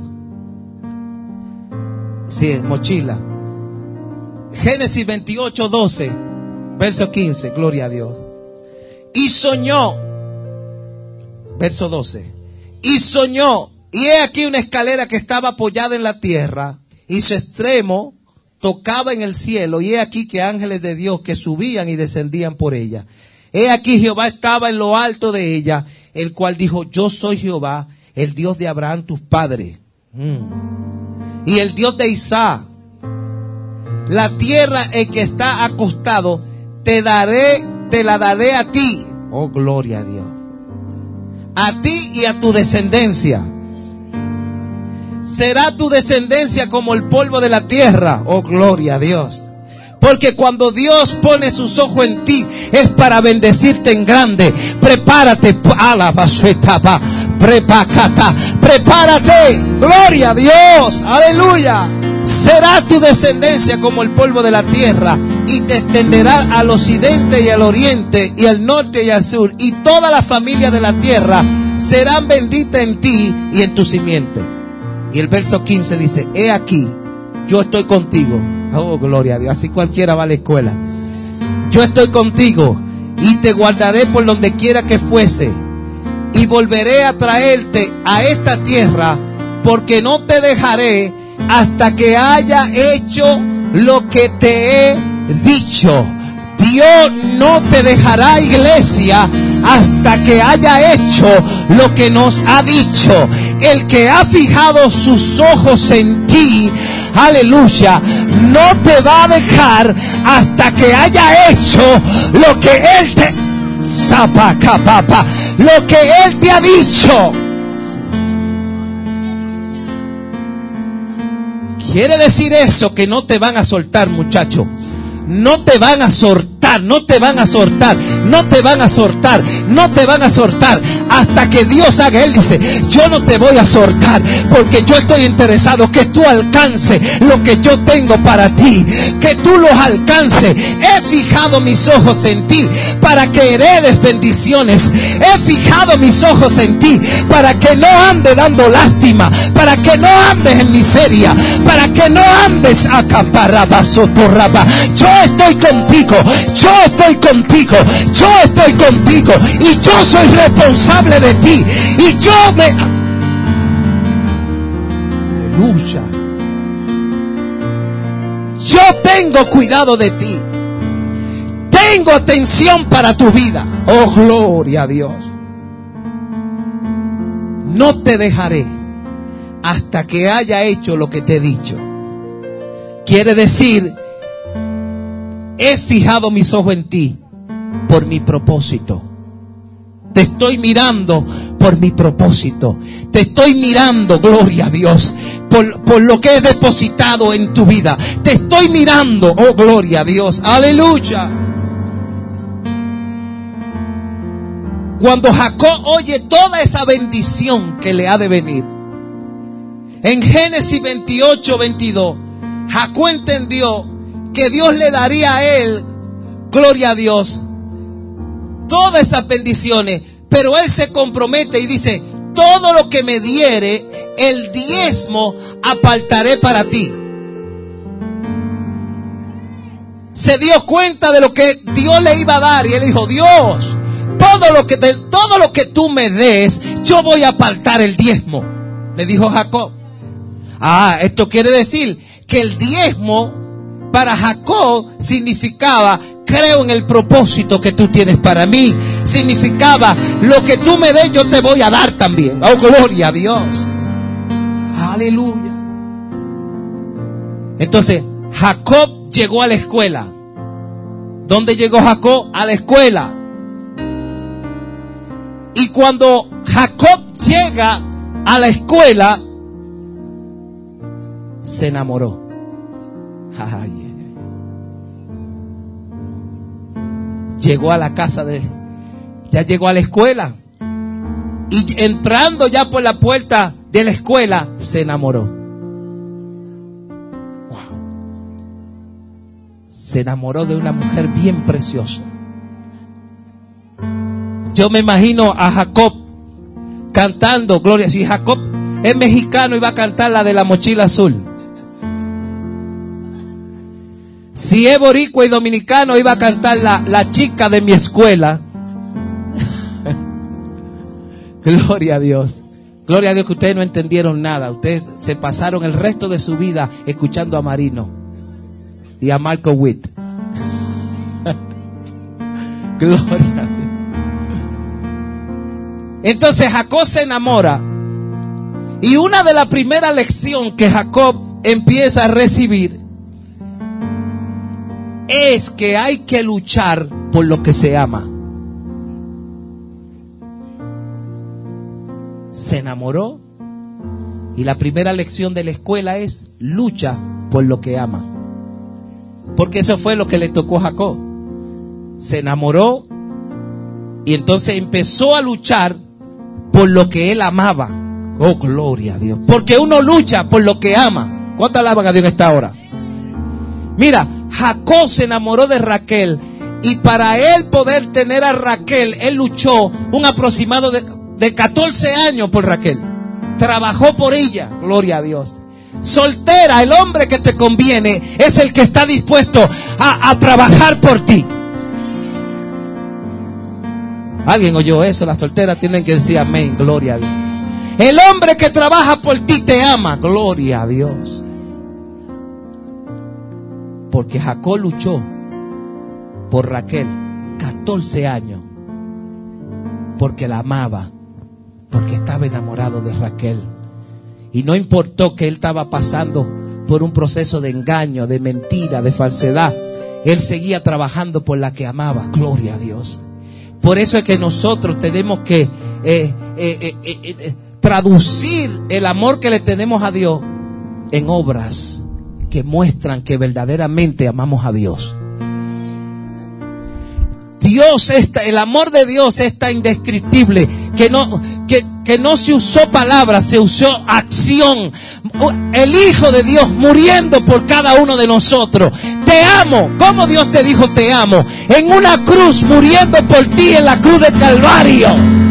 Speaker 1: Sí, mochila. Génesis 28, 12, verso 15. Gloria a Dios. Y soñó, verso 12. Y soñó. Y he aquí una escalera que estaba apoyada en la tierra y su extremo tocaba en el cielo. Y he aquí que ángeles de Dios que subían y descendían por ella. He aquí Jehová estaba en lo alto de ella, el cual dijo: yo soy Jehová, el Dios de Abraham tus padres, y el Dios de Isaac. La tierra en que está acostado te la daré a ti. Oh, gloria a Dios. A ti y a tu descendencia. Será tu descendencia como el polvo de la tierra. Oh, gloria a Dios. Porque cuando Dios pone sus ojos en ti, es para bendecirte en grande. Prepárate. Prepárate. Gloria a Dios. Aleluya. Será tu descendencia como el polvo de la tierra, y te extenderá al occidente y al oriente, y al norte y al sur. Y toda la familia de la tierra serán benditas en ti y en tu simiente. Y el verso 15 dice: he aquí, yo estoy contigo. Oh, gloria a Dios. Así cualquiera va a la escuela. Yo estoy contigo y te guardaré por donde quiera que fuese, y volveré a traerte a esta tierra, porque no te dejaré hasta que haya hecho lo que te he dicho. Dios no te dejará, iglesia, hasta que haya hecho lo que nos ha dicho. El que ha fijado sus ojos en ti, aleluya, no te va a dejar hasta que haya hecho lo que Él te lo que Él te ha dicho. Quiere decir eso, que no te van a soltar, muchacho. No te van a soltar, no te van a soltar, no te van a soltar, no te van a soltar hasta que Dios haga. Él dice: yo no te voy a soltar, porque yo estoy interesado que tú alcances lo que yo tengo para ti, que tú los alcances. He fijado mis ojos en ti para que heredes bendiciones. He fijado mis ojos en ti para que no andes dando lástima, para que no andes en miseria, para que no andes acaparrabasotorraba. Yo estoy contigo, yo estoy contigo, yo estoy contigo, y yo soy responsable de ti, y yo me... Aleluya. Yo tengo cuidado de ti, tengo atención para tu vida. Oh, gloria a Dios. No te dejaré hasta que haya hecho lo que te he dicho. Quiere decir, he fijado mis ojos en ti por mi propósito. Te estoy mirando por mi propósito. Te estoy mirando, gloria a Dios, por lo que he depositado en tu vida. Te estoy mirando, oh gloria a Dios, aleluya. Cuando Jacob oye toda esa bendición que le ha de venir, en Génesis 28, 22, Jacob entendió que Dios le daría a él, gloria a Dios, todas esas bendiciones, pero él se compromete y dice: todo lo que me diere, el diezmo apartaré para ti. Se dio cuenta de lo que Dios le iba a dar y él dijo: Dios, todo lo que tú me des, yo voy a apartar el diezmo, le dijo Jacob. Esto quiere decir que el diezmo para Jacob significaba: creo en el propósito que tú tienes para mí. Significaba: lo que tú me des, yo te voy a dar también. Oh, gloria a Dios. Aleluya. Entonces, Jacob llegó a la escuela. ¿Dónde llegó Jacob? A la escuela. Y cuando Jacob llega a la escuela, se enamoró. Llegó a la casa ya llegó a la escuela. Y entrando ya por la puerta de la escuela, se enamoró. Wow. Se enamoró de una mujer bien preciosa. Yo me imagino a Jacob cantando, gloria. Si Jacob es mexicano, iba a cantar la de la mochila azul. Si es boricua y dominicano, iba a cantar la chica de mi escuela. Gloria a Dios. Gloria a Dios que ustedes no entendieron nada. Ustedes se pasaron el resto de su vida escuchando a Marino y a Marco Witt. Gloria a Dios. Entonces Jacob se enamora. Y una de las primeras lecciones que Jacob empieza a recibir es que hay que luchar por lo que se ama. Se enamoró y la primera lección de la escuela es: lucha por lo que ama. Porque eso fue lo que le tocó a Jacob. Se enamoró y entonces empezó a luchar por lo que él amaba. Oh, gloria a Dios. Porque uno lucha por lo que ama. ¿Cuánto alaban a Dios en esta hora? Mira, Jacob se enamoró de Raquel y para él poder tener a Raquel, él luchó un aproximado de 14 años por Raquel. Trabajó por ella, gloria a Dios. Soltera, el hombre que te conviene es el que está dispuesto a trabajar por ti. ¿Alguien oyó eso? Las solteras tienen que decir amén, gloria a Dios. El hombre que trabaja por ti te ama, gloria a Dios. Porque Jacob luchó por Raquel 14 años. Porque la amaba. Porque estaba enamorado de Raquel. Y no importó que él estaba pasando por un proceso de engaño, de mentira, de falsedad. Él seguía trabajando por la que amaba. Gloria a Dios. Por eso es que nosotros tenemos que traducir el amor que le tenemos a Dios en obras que muestran que verdaderamente amamos a Dios. El amor de Dios es tan indescriptible que no se usó palabras, se usó acción. El Hijo de Dios muriendo por cada uno de nosotros. Te amo. ¿Cómo Dios te dijo te amo? En una cruz, muriendo por ti en la cruz de Calvario.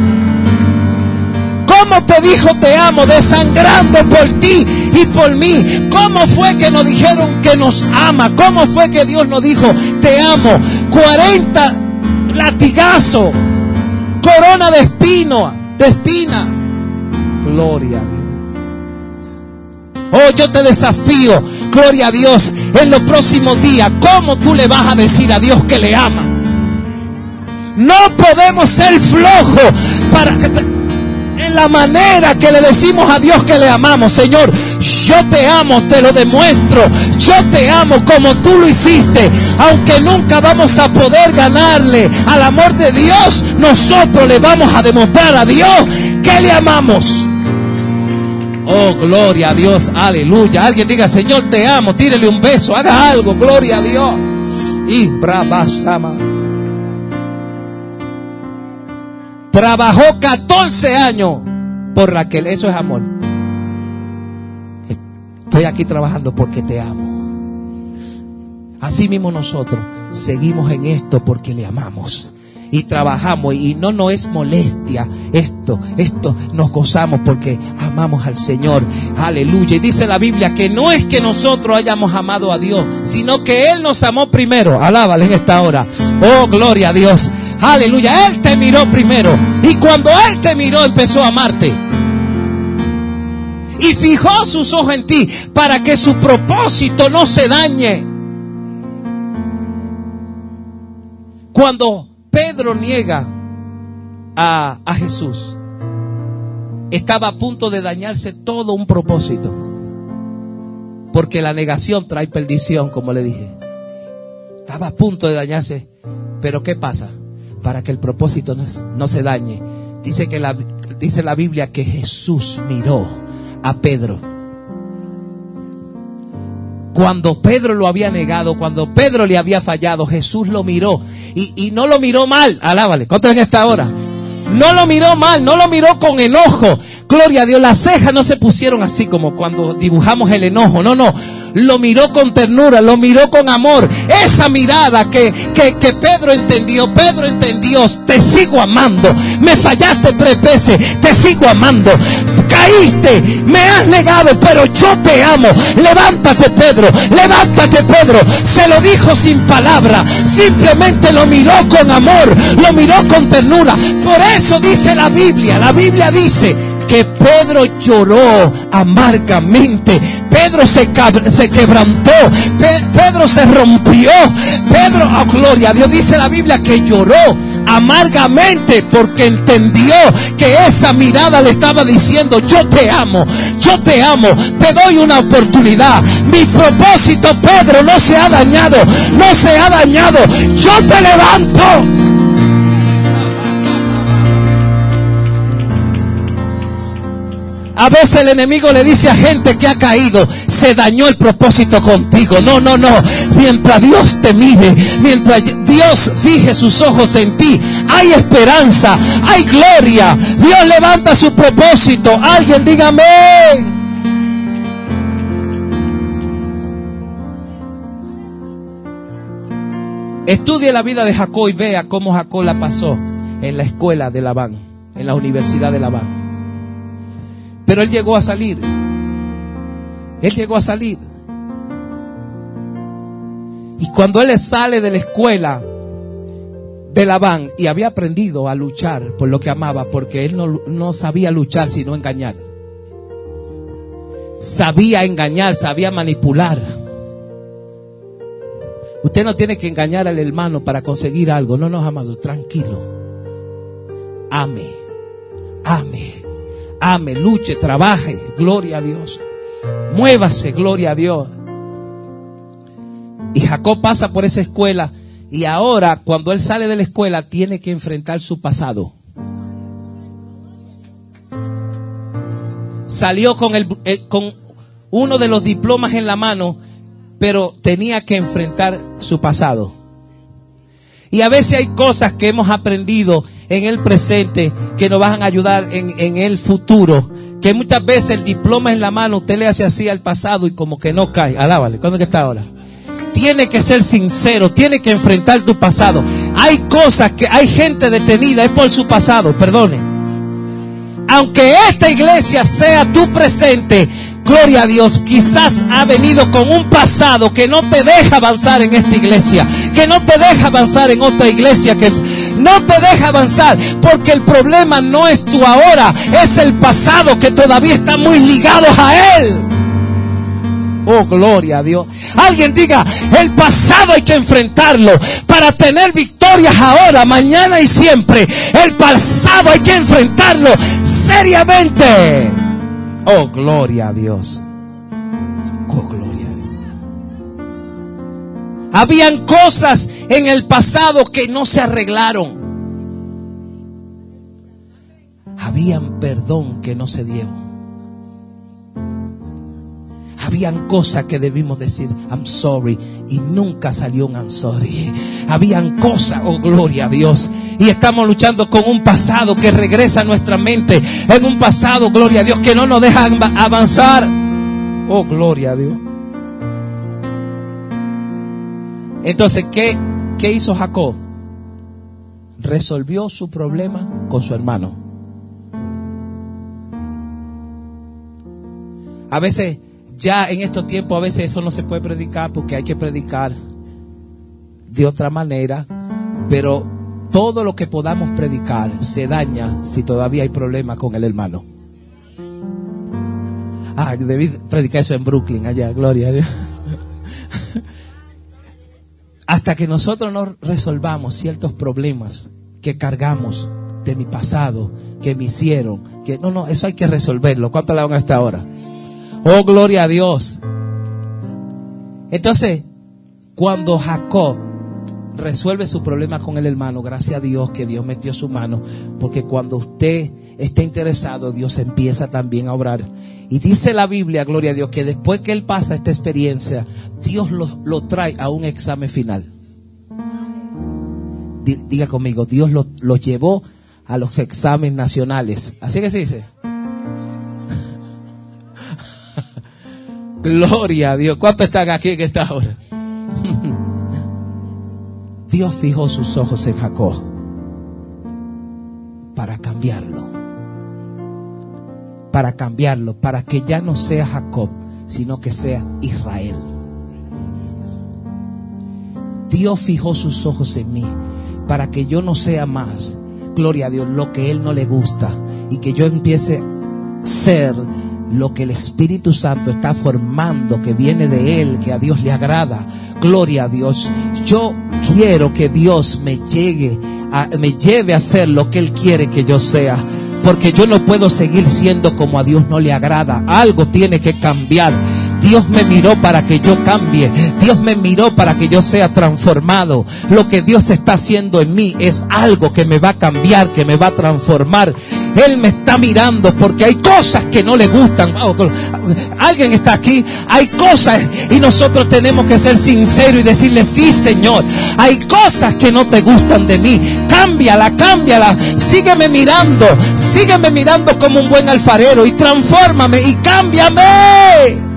Speaker 1: ¿Cómo te dijo te amo? Desangrando por ti y por mí. ¿Cómo fue que nos dijeron que nos ama? ¿Cómo fue que Dios nos dijo te amo? 40 latigazos, corona de espina. Gloria a Dios. Oh, yo te desafío, gloria a Dios, en los próximos días, ¿cómo tú le vas a decir a Dios que le ama? No podemos ser flojos para que en la manera que le decimos a Dios que le amamos. Señor, yo te amo, te lo demuestro. Yo te amo como tú lo hiciste. Aunque nunca vamos a poder ganarle al amor de Dios, nosotros le vamos a demostrar a Dios que le amamos. Oh, gloria a Dios, aleluya. Alguien diga, Señor, te amo, tírele un beso, haga algo, gloria a Dios. Y brabasama. Trabajó 14 años por Raquel, eso es amor. Estoy aquí trabajando porque te amo. Así mismo nosotros seguimos en esto porque le amamos. Y trabajamos y no es molestia esto nos gozamos porque amamos al Señor, aleluya. Y dice la Biblia que no es que nosotros hayamos amado a Dios, sino que Él nos amó primero. Alábale en esta hora. Oh, gloria a Dios, aleluya. Él te miró primero y cuando Él te miró empezó a amarte y fijó sus ojos en ti para que su propósito no se dañe. Cuando Pedro niega a Jesús, estaba a punto de dañarse todo un propósito, porque la negación trae perdición, como le dije. Estaba a punto de dañarse, pero ¿qué pasa? Para que el propósito no se dañe, dice la Biblia que Jesús miró a Pedro. Cuando Pedro lo había negado, cuando Pedro le había fallado, Jesús lo miró y no lo miró mal. Alábale, ¿cuántos en esta hora? No lo miró mal, no lo miró con enojo. Gloria a Dios, las cejas no se pusieron así como cuando dibujamos el enojo. No, lo miró con ternura, lo miró con amor. Esa mirada que Pedro entendió, te sigo amando. Me fallaste 3 veces, te sigo amando. Caíste, me has negado, pero yo te amo. Levántate, Pedro, levántate, Pedro. Se lo dijo sin palabra, simplemente lo miró con amor, lo miró con ternura. Por eso dice la Biblia dice que Pedro lloró amargamente. Pedro se quebrantó. Pedro se rompió. Pedro, oh, gloria a Dios, dice la Biblia que lloró amargamente porque entendió que esa mirada le estaba diciendo: yo te amo, te doy una oportunidad. Mi propósito, Pedro, no se ha dañado, yo te levanto. A veces el enemigo le dice a gente que ha caído: se dañó el propósito contigo. No. Mientras Dios te mire, mientras Dios fije sus ojos en ti, hay esperanza, hay gloria. Dios levanta su propósito. Alguien dígame. Estudie la vida de Jacob y vea cómo Jacob la pasó en la escuela de Labán, en la universidad de Labán. Pero él llegó a salir. Y cuando él sale de la escuela de Labán y había aprendido a luchar por lo que amaba, porque él no sabía luchar sino engañar. Sabía engañar, sabía manipular. Usted no tiene que engañar al hermano para conseguir algo. No, amado, tranquilo. Ame, luche, trabaje, gloria a Dios. Muévase, gloria a Dios. Y Jacob pasa por esa escuela y ahora cuando él sale de la escuela tiene que enfrentar su pasado. Salió con uno de los diplomas en la mano, pero tenía que enfrentar su pasado. Y a veces hay cosas que hemos aprendido en el presente que nos van a ayudar en el futuro. Que muchas veces el diploma en la mano usted le hace así al pasado y como que no cae. Alábale, ¿cuándo que está ahora? Tiene que ser sincero, tiene que enfrentar tu pasado. Hay cosas que hay gente detenida, es por su pasado, perdone. Aunque esta iglesia sea tu presente, gloria a Dios, quizás ha venido con un pasado que no te deja avanzar en esta iglesia, que no te deja avanzar en otra iglesia, que no te deja avanzar, porque el problema no es tu ahora, es el pasado que todavía está muy ligado a él. Oh, gloria a Dios. Alguien diga: el pasado hay que enfrentarlo para tener victorias ahora, mañana y siempre. El pasado hay que enfrentarlo, seriamente. Oh, gloria a Dios. Oh, gloria a Dios. Habían cosas en el pasado que no se arreglaron. Habían perdón que no se dio. Habían cosas que debimos decir I'm sorry y nunca salió un I'm sorry. Habían cosas, oh gloria a Dios. Y estamos luchando con un pasado que regresa a nuestra mente. En un pasado, gloria a Dios, que no nos deja avanzar. Oh gloria a Dios. Entonces, ¿qué hizo Jacob? Resolvió su problema con su hermano. A veces, ya en estos tiempos, a veces eso no se puede predicar porque hay que predicar de otra manera. Pero todo lo que podamos predicar se daña si todavía hay problemas con el hermano. Debí predicar eso en Brooklyn, allá, gloria a Dios. Hasta que nosotros no resolvamos ciertos problemas que cargamos de mi pasado, que me hicieron, que no, eso hay que resolverlo. ¿Cuánto le van a esta hora? Oh, gloria a Dios. Entonces, cuando Jacob resuelve su problema con el hermano, gracias a Dios que Dios metió su mano, porque cuando usted está interesado, Dios empieza también a obrar. Y dice la Biblia, gloria a Dios, que después que él pasa esta experiencia, Dios lo trae a un examen final. Diga conmigo, Dios lo llevó a los exámenes nacionales. Así que se dice. Gloria a Dios. ¿Cuántos están aquí en esta hora? Dios fijó sus ojos en Jacob para cambiarlo. Para cambiarlo, para que ya no sea Jacob, sino que sea Israel. Dios fijó sus ojos en mí para que yo no sea más, gloria a Dios, lo que Él no le gusta, y que yo empiece a ser lo que el Espíritu Santo está formando, que viene de Él, que a Dios le agrada. Gloria a Dios. Yo quiero que Dios me lleve a ser lo que Él quiere que yo sea, porque yo no puedo seguir siendo como a Dios no le agrada. Algo tiene que cambiar. Dios me miró para que yo cambie. Dios me miró para que yo sea transformado. Lo que Dios está haciendo en mí es algo que me va a cambiar, que me va a transformar. Él me está mirando porque hay cosas que no le gustan. Alguien está aquí. Hay cosas y nosotros tenemos que ser sinceros y decirle: sí, Señor, hay cosas que no te gustan de mí. Cámbiala, cámbiala. Sígueme mirando como un buen alfarero y transfórmame y cámbiame.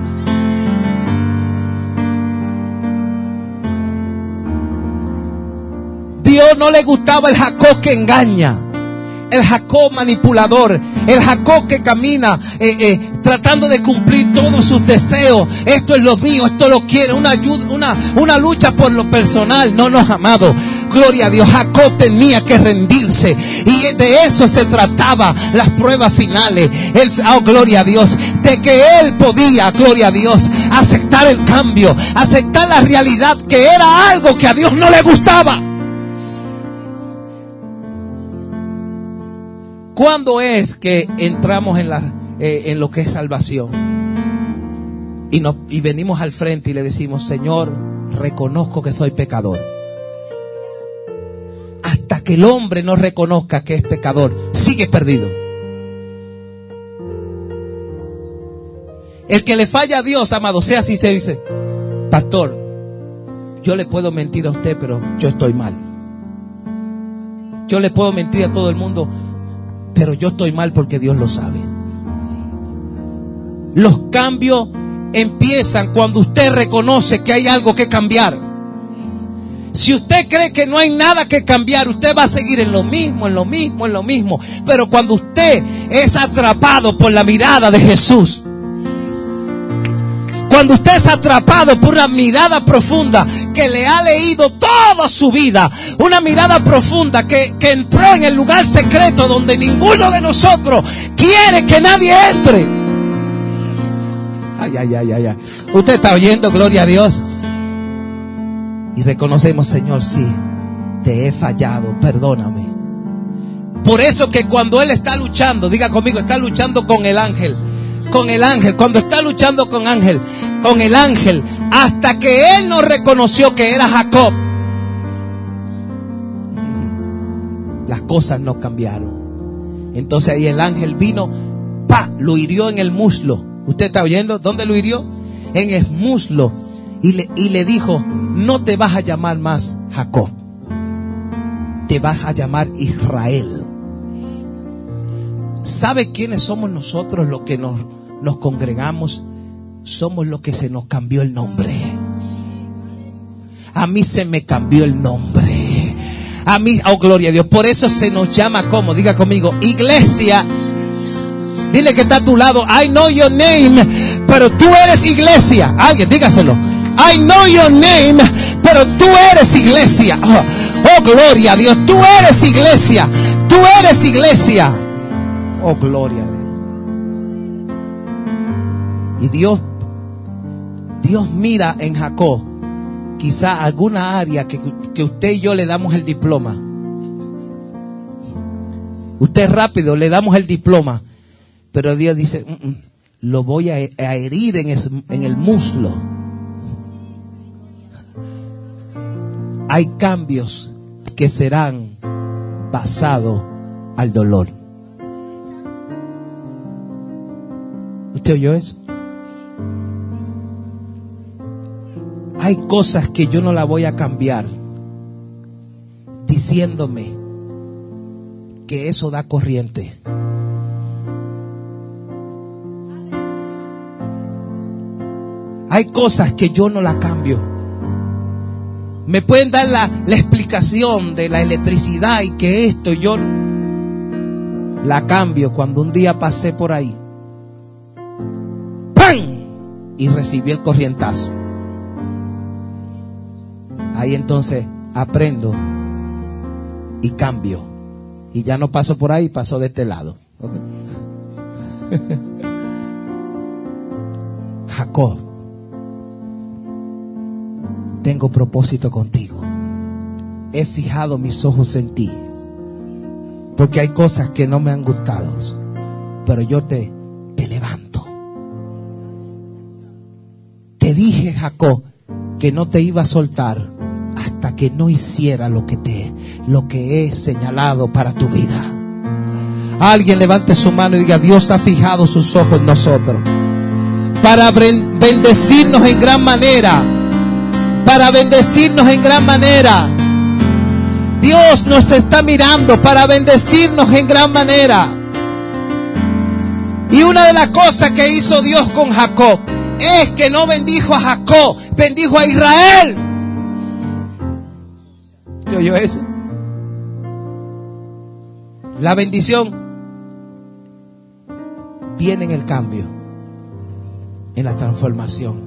Speaker 1: Dios no le gustaba el Jacob que engaña, el Jacob manipulador, el Jacob que camina tratando de cumplir todos sus deseos. Esto es lo mío, esto lo quiero, una lucha por lo personal. No, amado, gloria a Dios. Jacob tenía que rendirse y de eso se trataba las pruebas finales. Gloria a Dios, de que él podía, gloria a Dios, aceptar el cambio, aceptar la realidad que era algo que a Dios no le gustaba. ¿Cuándo es que entramos en lo que es salvación? Y venimos al frente y le decimos: Señor, reconozco que soy pecador. Hasta que el hombre no reconozca que es pecador, sigue perdido. El que le falla a Dios, amado, sea sincero y dice: pastor, yo le puedo mentir a usted, pero yo estoy mal. Yo le puedo mentir a todo el mundo, pero yo estoy mal porque Dios lo sabe. Los cambios empiezan cuando usted reconoce que hay algo que cambiar. Si usted cree que no hay nada que cambiar, usted va a seguir en lo mismo. Pero cuando usted es atrapado por la mirada de Jesús, cuando usted es atrapado por una mirada profunda que le ha leído toda su vida, una mirada profunda que entró en el lugar secreto donde ninguno de nosotros quiere que nadie entre. Ay. Usted está oyendo, gloria a Dios. Y reconocemos: Señor, sí, te he fallado, perdóname. Por eso que cuando él está luchando, diga conmigo, está luchando con el ángel. Con el ángel, cuando está luchando con el ángel, hasta que él no reconoció que era Jacob, las cosas no cambiaron. Entonces ahí el ángel vino, lo hirió en el muslo. ¿Usted está oyendo? ¿Dónde lo hirió? En el muslo. Y le dijo, no te vas a llamar más Jacob, te vas a llamar Israel. ¿Sabe quiénes somos nosotros los que nos congregamos? Somos los que se nos cambió el nombre. A mí se me cambió el nombre. A mí, oh gloria a Dios. Por eso se nos llama como, diga conmigo, iglesia. Dile que está a tu lado, I know your name, pero tú eres iglesia. Alguien, dígaselo. I know your name, pero tú eres iglesia. Oh gloria a Dios, tú eres iglesia. Tú eres iglesia. Oh gloria a Dios. Y Dios mira en Jacob quizá alguna área que usted y yo le damos el diploma. Usted rápido le damos el diploma, pero Dios dice, lo voy a herir en el muslo. Hay cambios que serán basados al dolor. ¿Usted oyó eso? Hay cosas que yo no las voy a cambiar diciéndome que eso da corriente. Hay cosas que yo no las cambio. Me pueden dar la explicación de la electricidad y que esto yo la cambio cuando un día pasé por ahí. ¡Pam! Y recibí el corrientazo. Ahí entonces aprendo y cambio. Y ya no paso por ahí, paso de este lado. ¿Okay? Jacob, tengo propósito contigo. He fijado mis ojos en ti. Porque hay cosas que no me han gustado. Pero yo te levanto. Te dije, Jacob, que no te iba a soltar hasta que no hiciera lo que he señalado para tu vida. Alguien levante su mano y diga, Dios ha fijado sus ojos en nosotros para bendecirnos en gran manera. Para bendecirnos en gran manera. Dios nos está mirando para bendecirnos en gran manera. Y una de las cosas que hizo Dios con Jacob es que no bendijo a Jacob, bendijo a Israel. ¿Te oyó eso? La bendición viene en el cambio, en la transformación.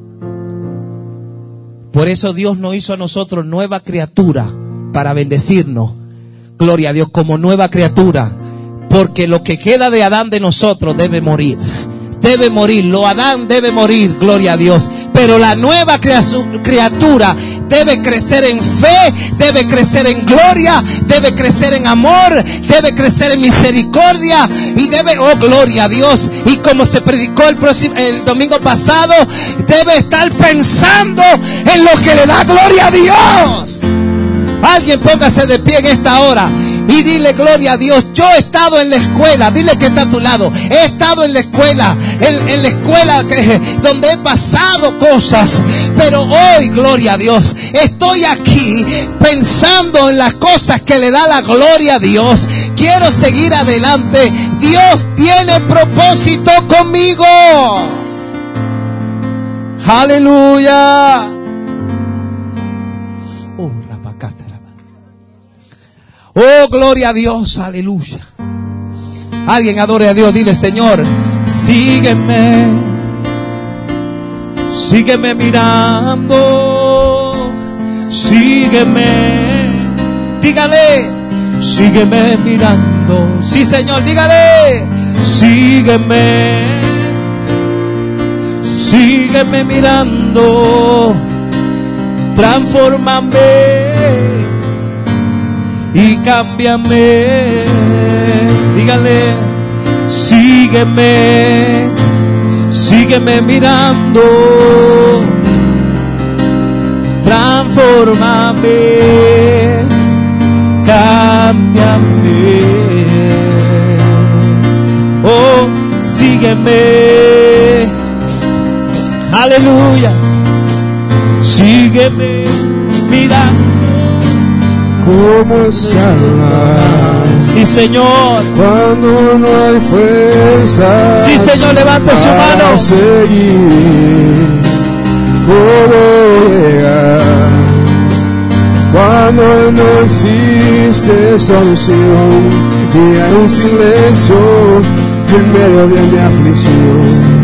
Speaker 1: Por eso Dios nos hizo a nosotros nueva criatura para bendecirnos. Gloria a Dios, como nueva criatura. Porque lo que queda de Adán de nosotros debe morir. Debe morir, lo Adán debe morir, gloria a Dios. Pero la nueva criatura debe crecer en fe, debe crecer en gloria, debe crecer en amor, debe crecer en misericordia y debe, oh gloria a Dios. Y como se predicó el domingo pasado, debe estar pensando en lo que le da gloria a Dios. Alguien póngase de pie en esta hora y dile gloria a Dios. Yo he estado en la escuela, dile que está a tu lado. He estado en la escuela, en la escuela donde he pasado cosas. Pero hoy, gloria a Dios, estoy aquí pensando en las cosas que le da la gloria a Dios. Quiero seguir adelante. Dios tiene propósito conmigo. Aleluya. Oh, gloria a Dios, aleluya. Alguien adore a Dios, dile, Señor, sígueme, sígueme mirando, sígueme, dígale, sígueme mirando, sí Señor, dígale, sígueme, sígueme mirando, transfórmame. y cámbiame. Dígale, sígueme, sígueme mirando, transfórmame, cámbiame. Oh, sígueme, aleluya, sígueme mirando.
Speaker 2: Como escalar,
Speaker 1: sí Señor,
Speaker 2: cuando no hay fuerza,
Speaker 1: sí Señor, levante su mano.
Speaker 2: Seguir, cómo llegar, cuando no existe solución y hay un silencio en medio de mi aflicción.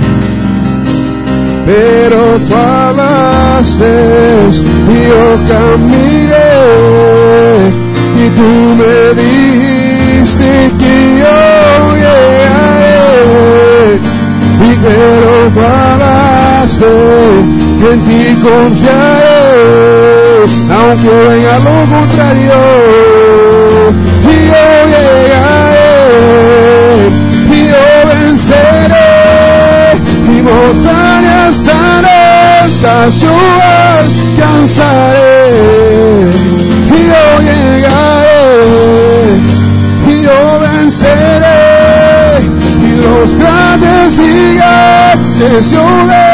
Speaker 2: Pero tú hablaste y yo caminé, y tú me dijiste que yo llegaré, y pero tú hablaste, en ti confiaré, aunque venga lo contrario, y yo llegaré, y yo venceré. Y montañas tan altas yo alcanzaré, y yo llegaré, y yo venceré, y los grandes gigantes yo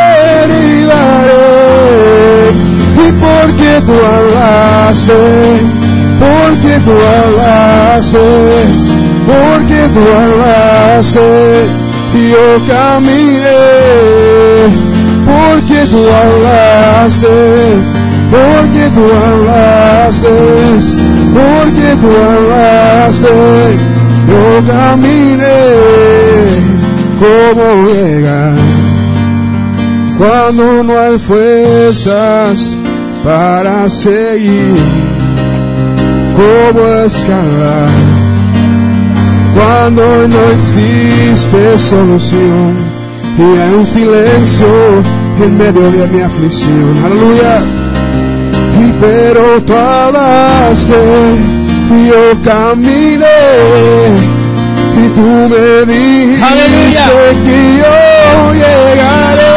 Speaker 2: derribaré, y porque tú hablaste, porque tú hablaste, porque tú hablaste, yo caminé, porque tú hablaste, porque tú hablaste, porque tú hablaste, yo caminé. ¿Cómo llegar cuando no hay fuerzas para seguir? ¿Cómo escalar cuando no existe solución y hay un silencio en medio de mi aflicción? Aleluya. Y pero tú hablaste y yo caminé, y tú me dijiste que yo llegaré,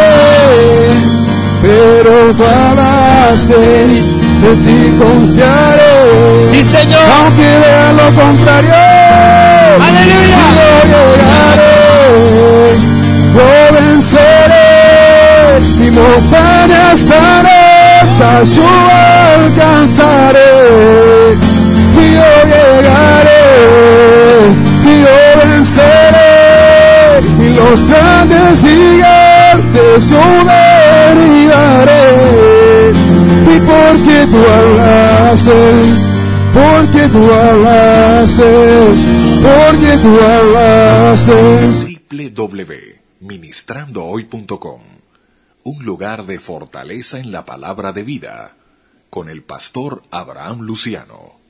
Speaker 2: pero tú hablaste, de ti confiaré,
Speaker 1: sí Señor,
Speaker 2: aunque vea lo contrario.
Speaker 1: Aleluya.
Speaker 2: Yo llegaré, yo venceré, y montañas tan altas yo alcanzaré, y yo llegaré, y yo venceré, y los grandes gigantes yo derribaré, y porque tú hablaste, porque tú hablaste, porque tú hablaste.
Speaker 3: www.ministrandohoy.com, un lugar de fortaleza en la palabra de vida, con el pastor Abraham Luciano.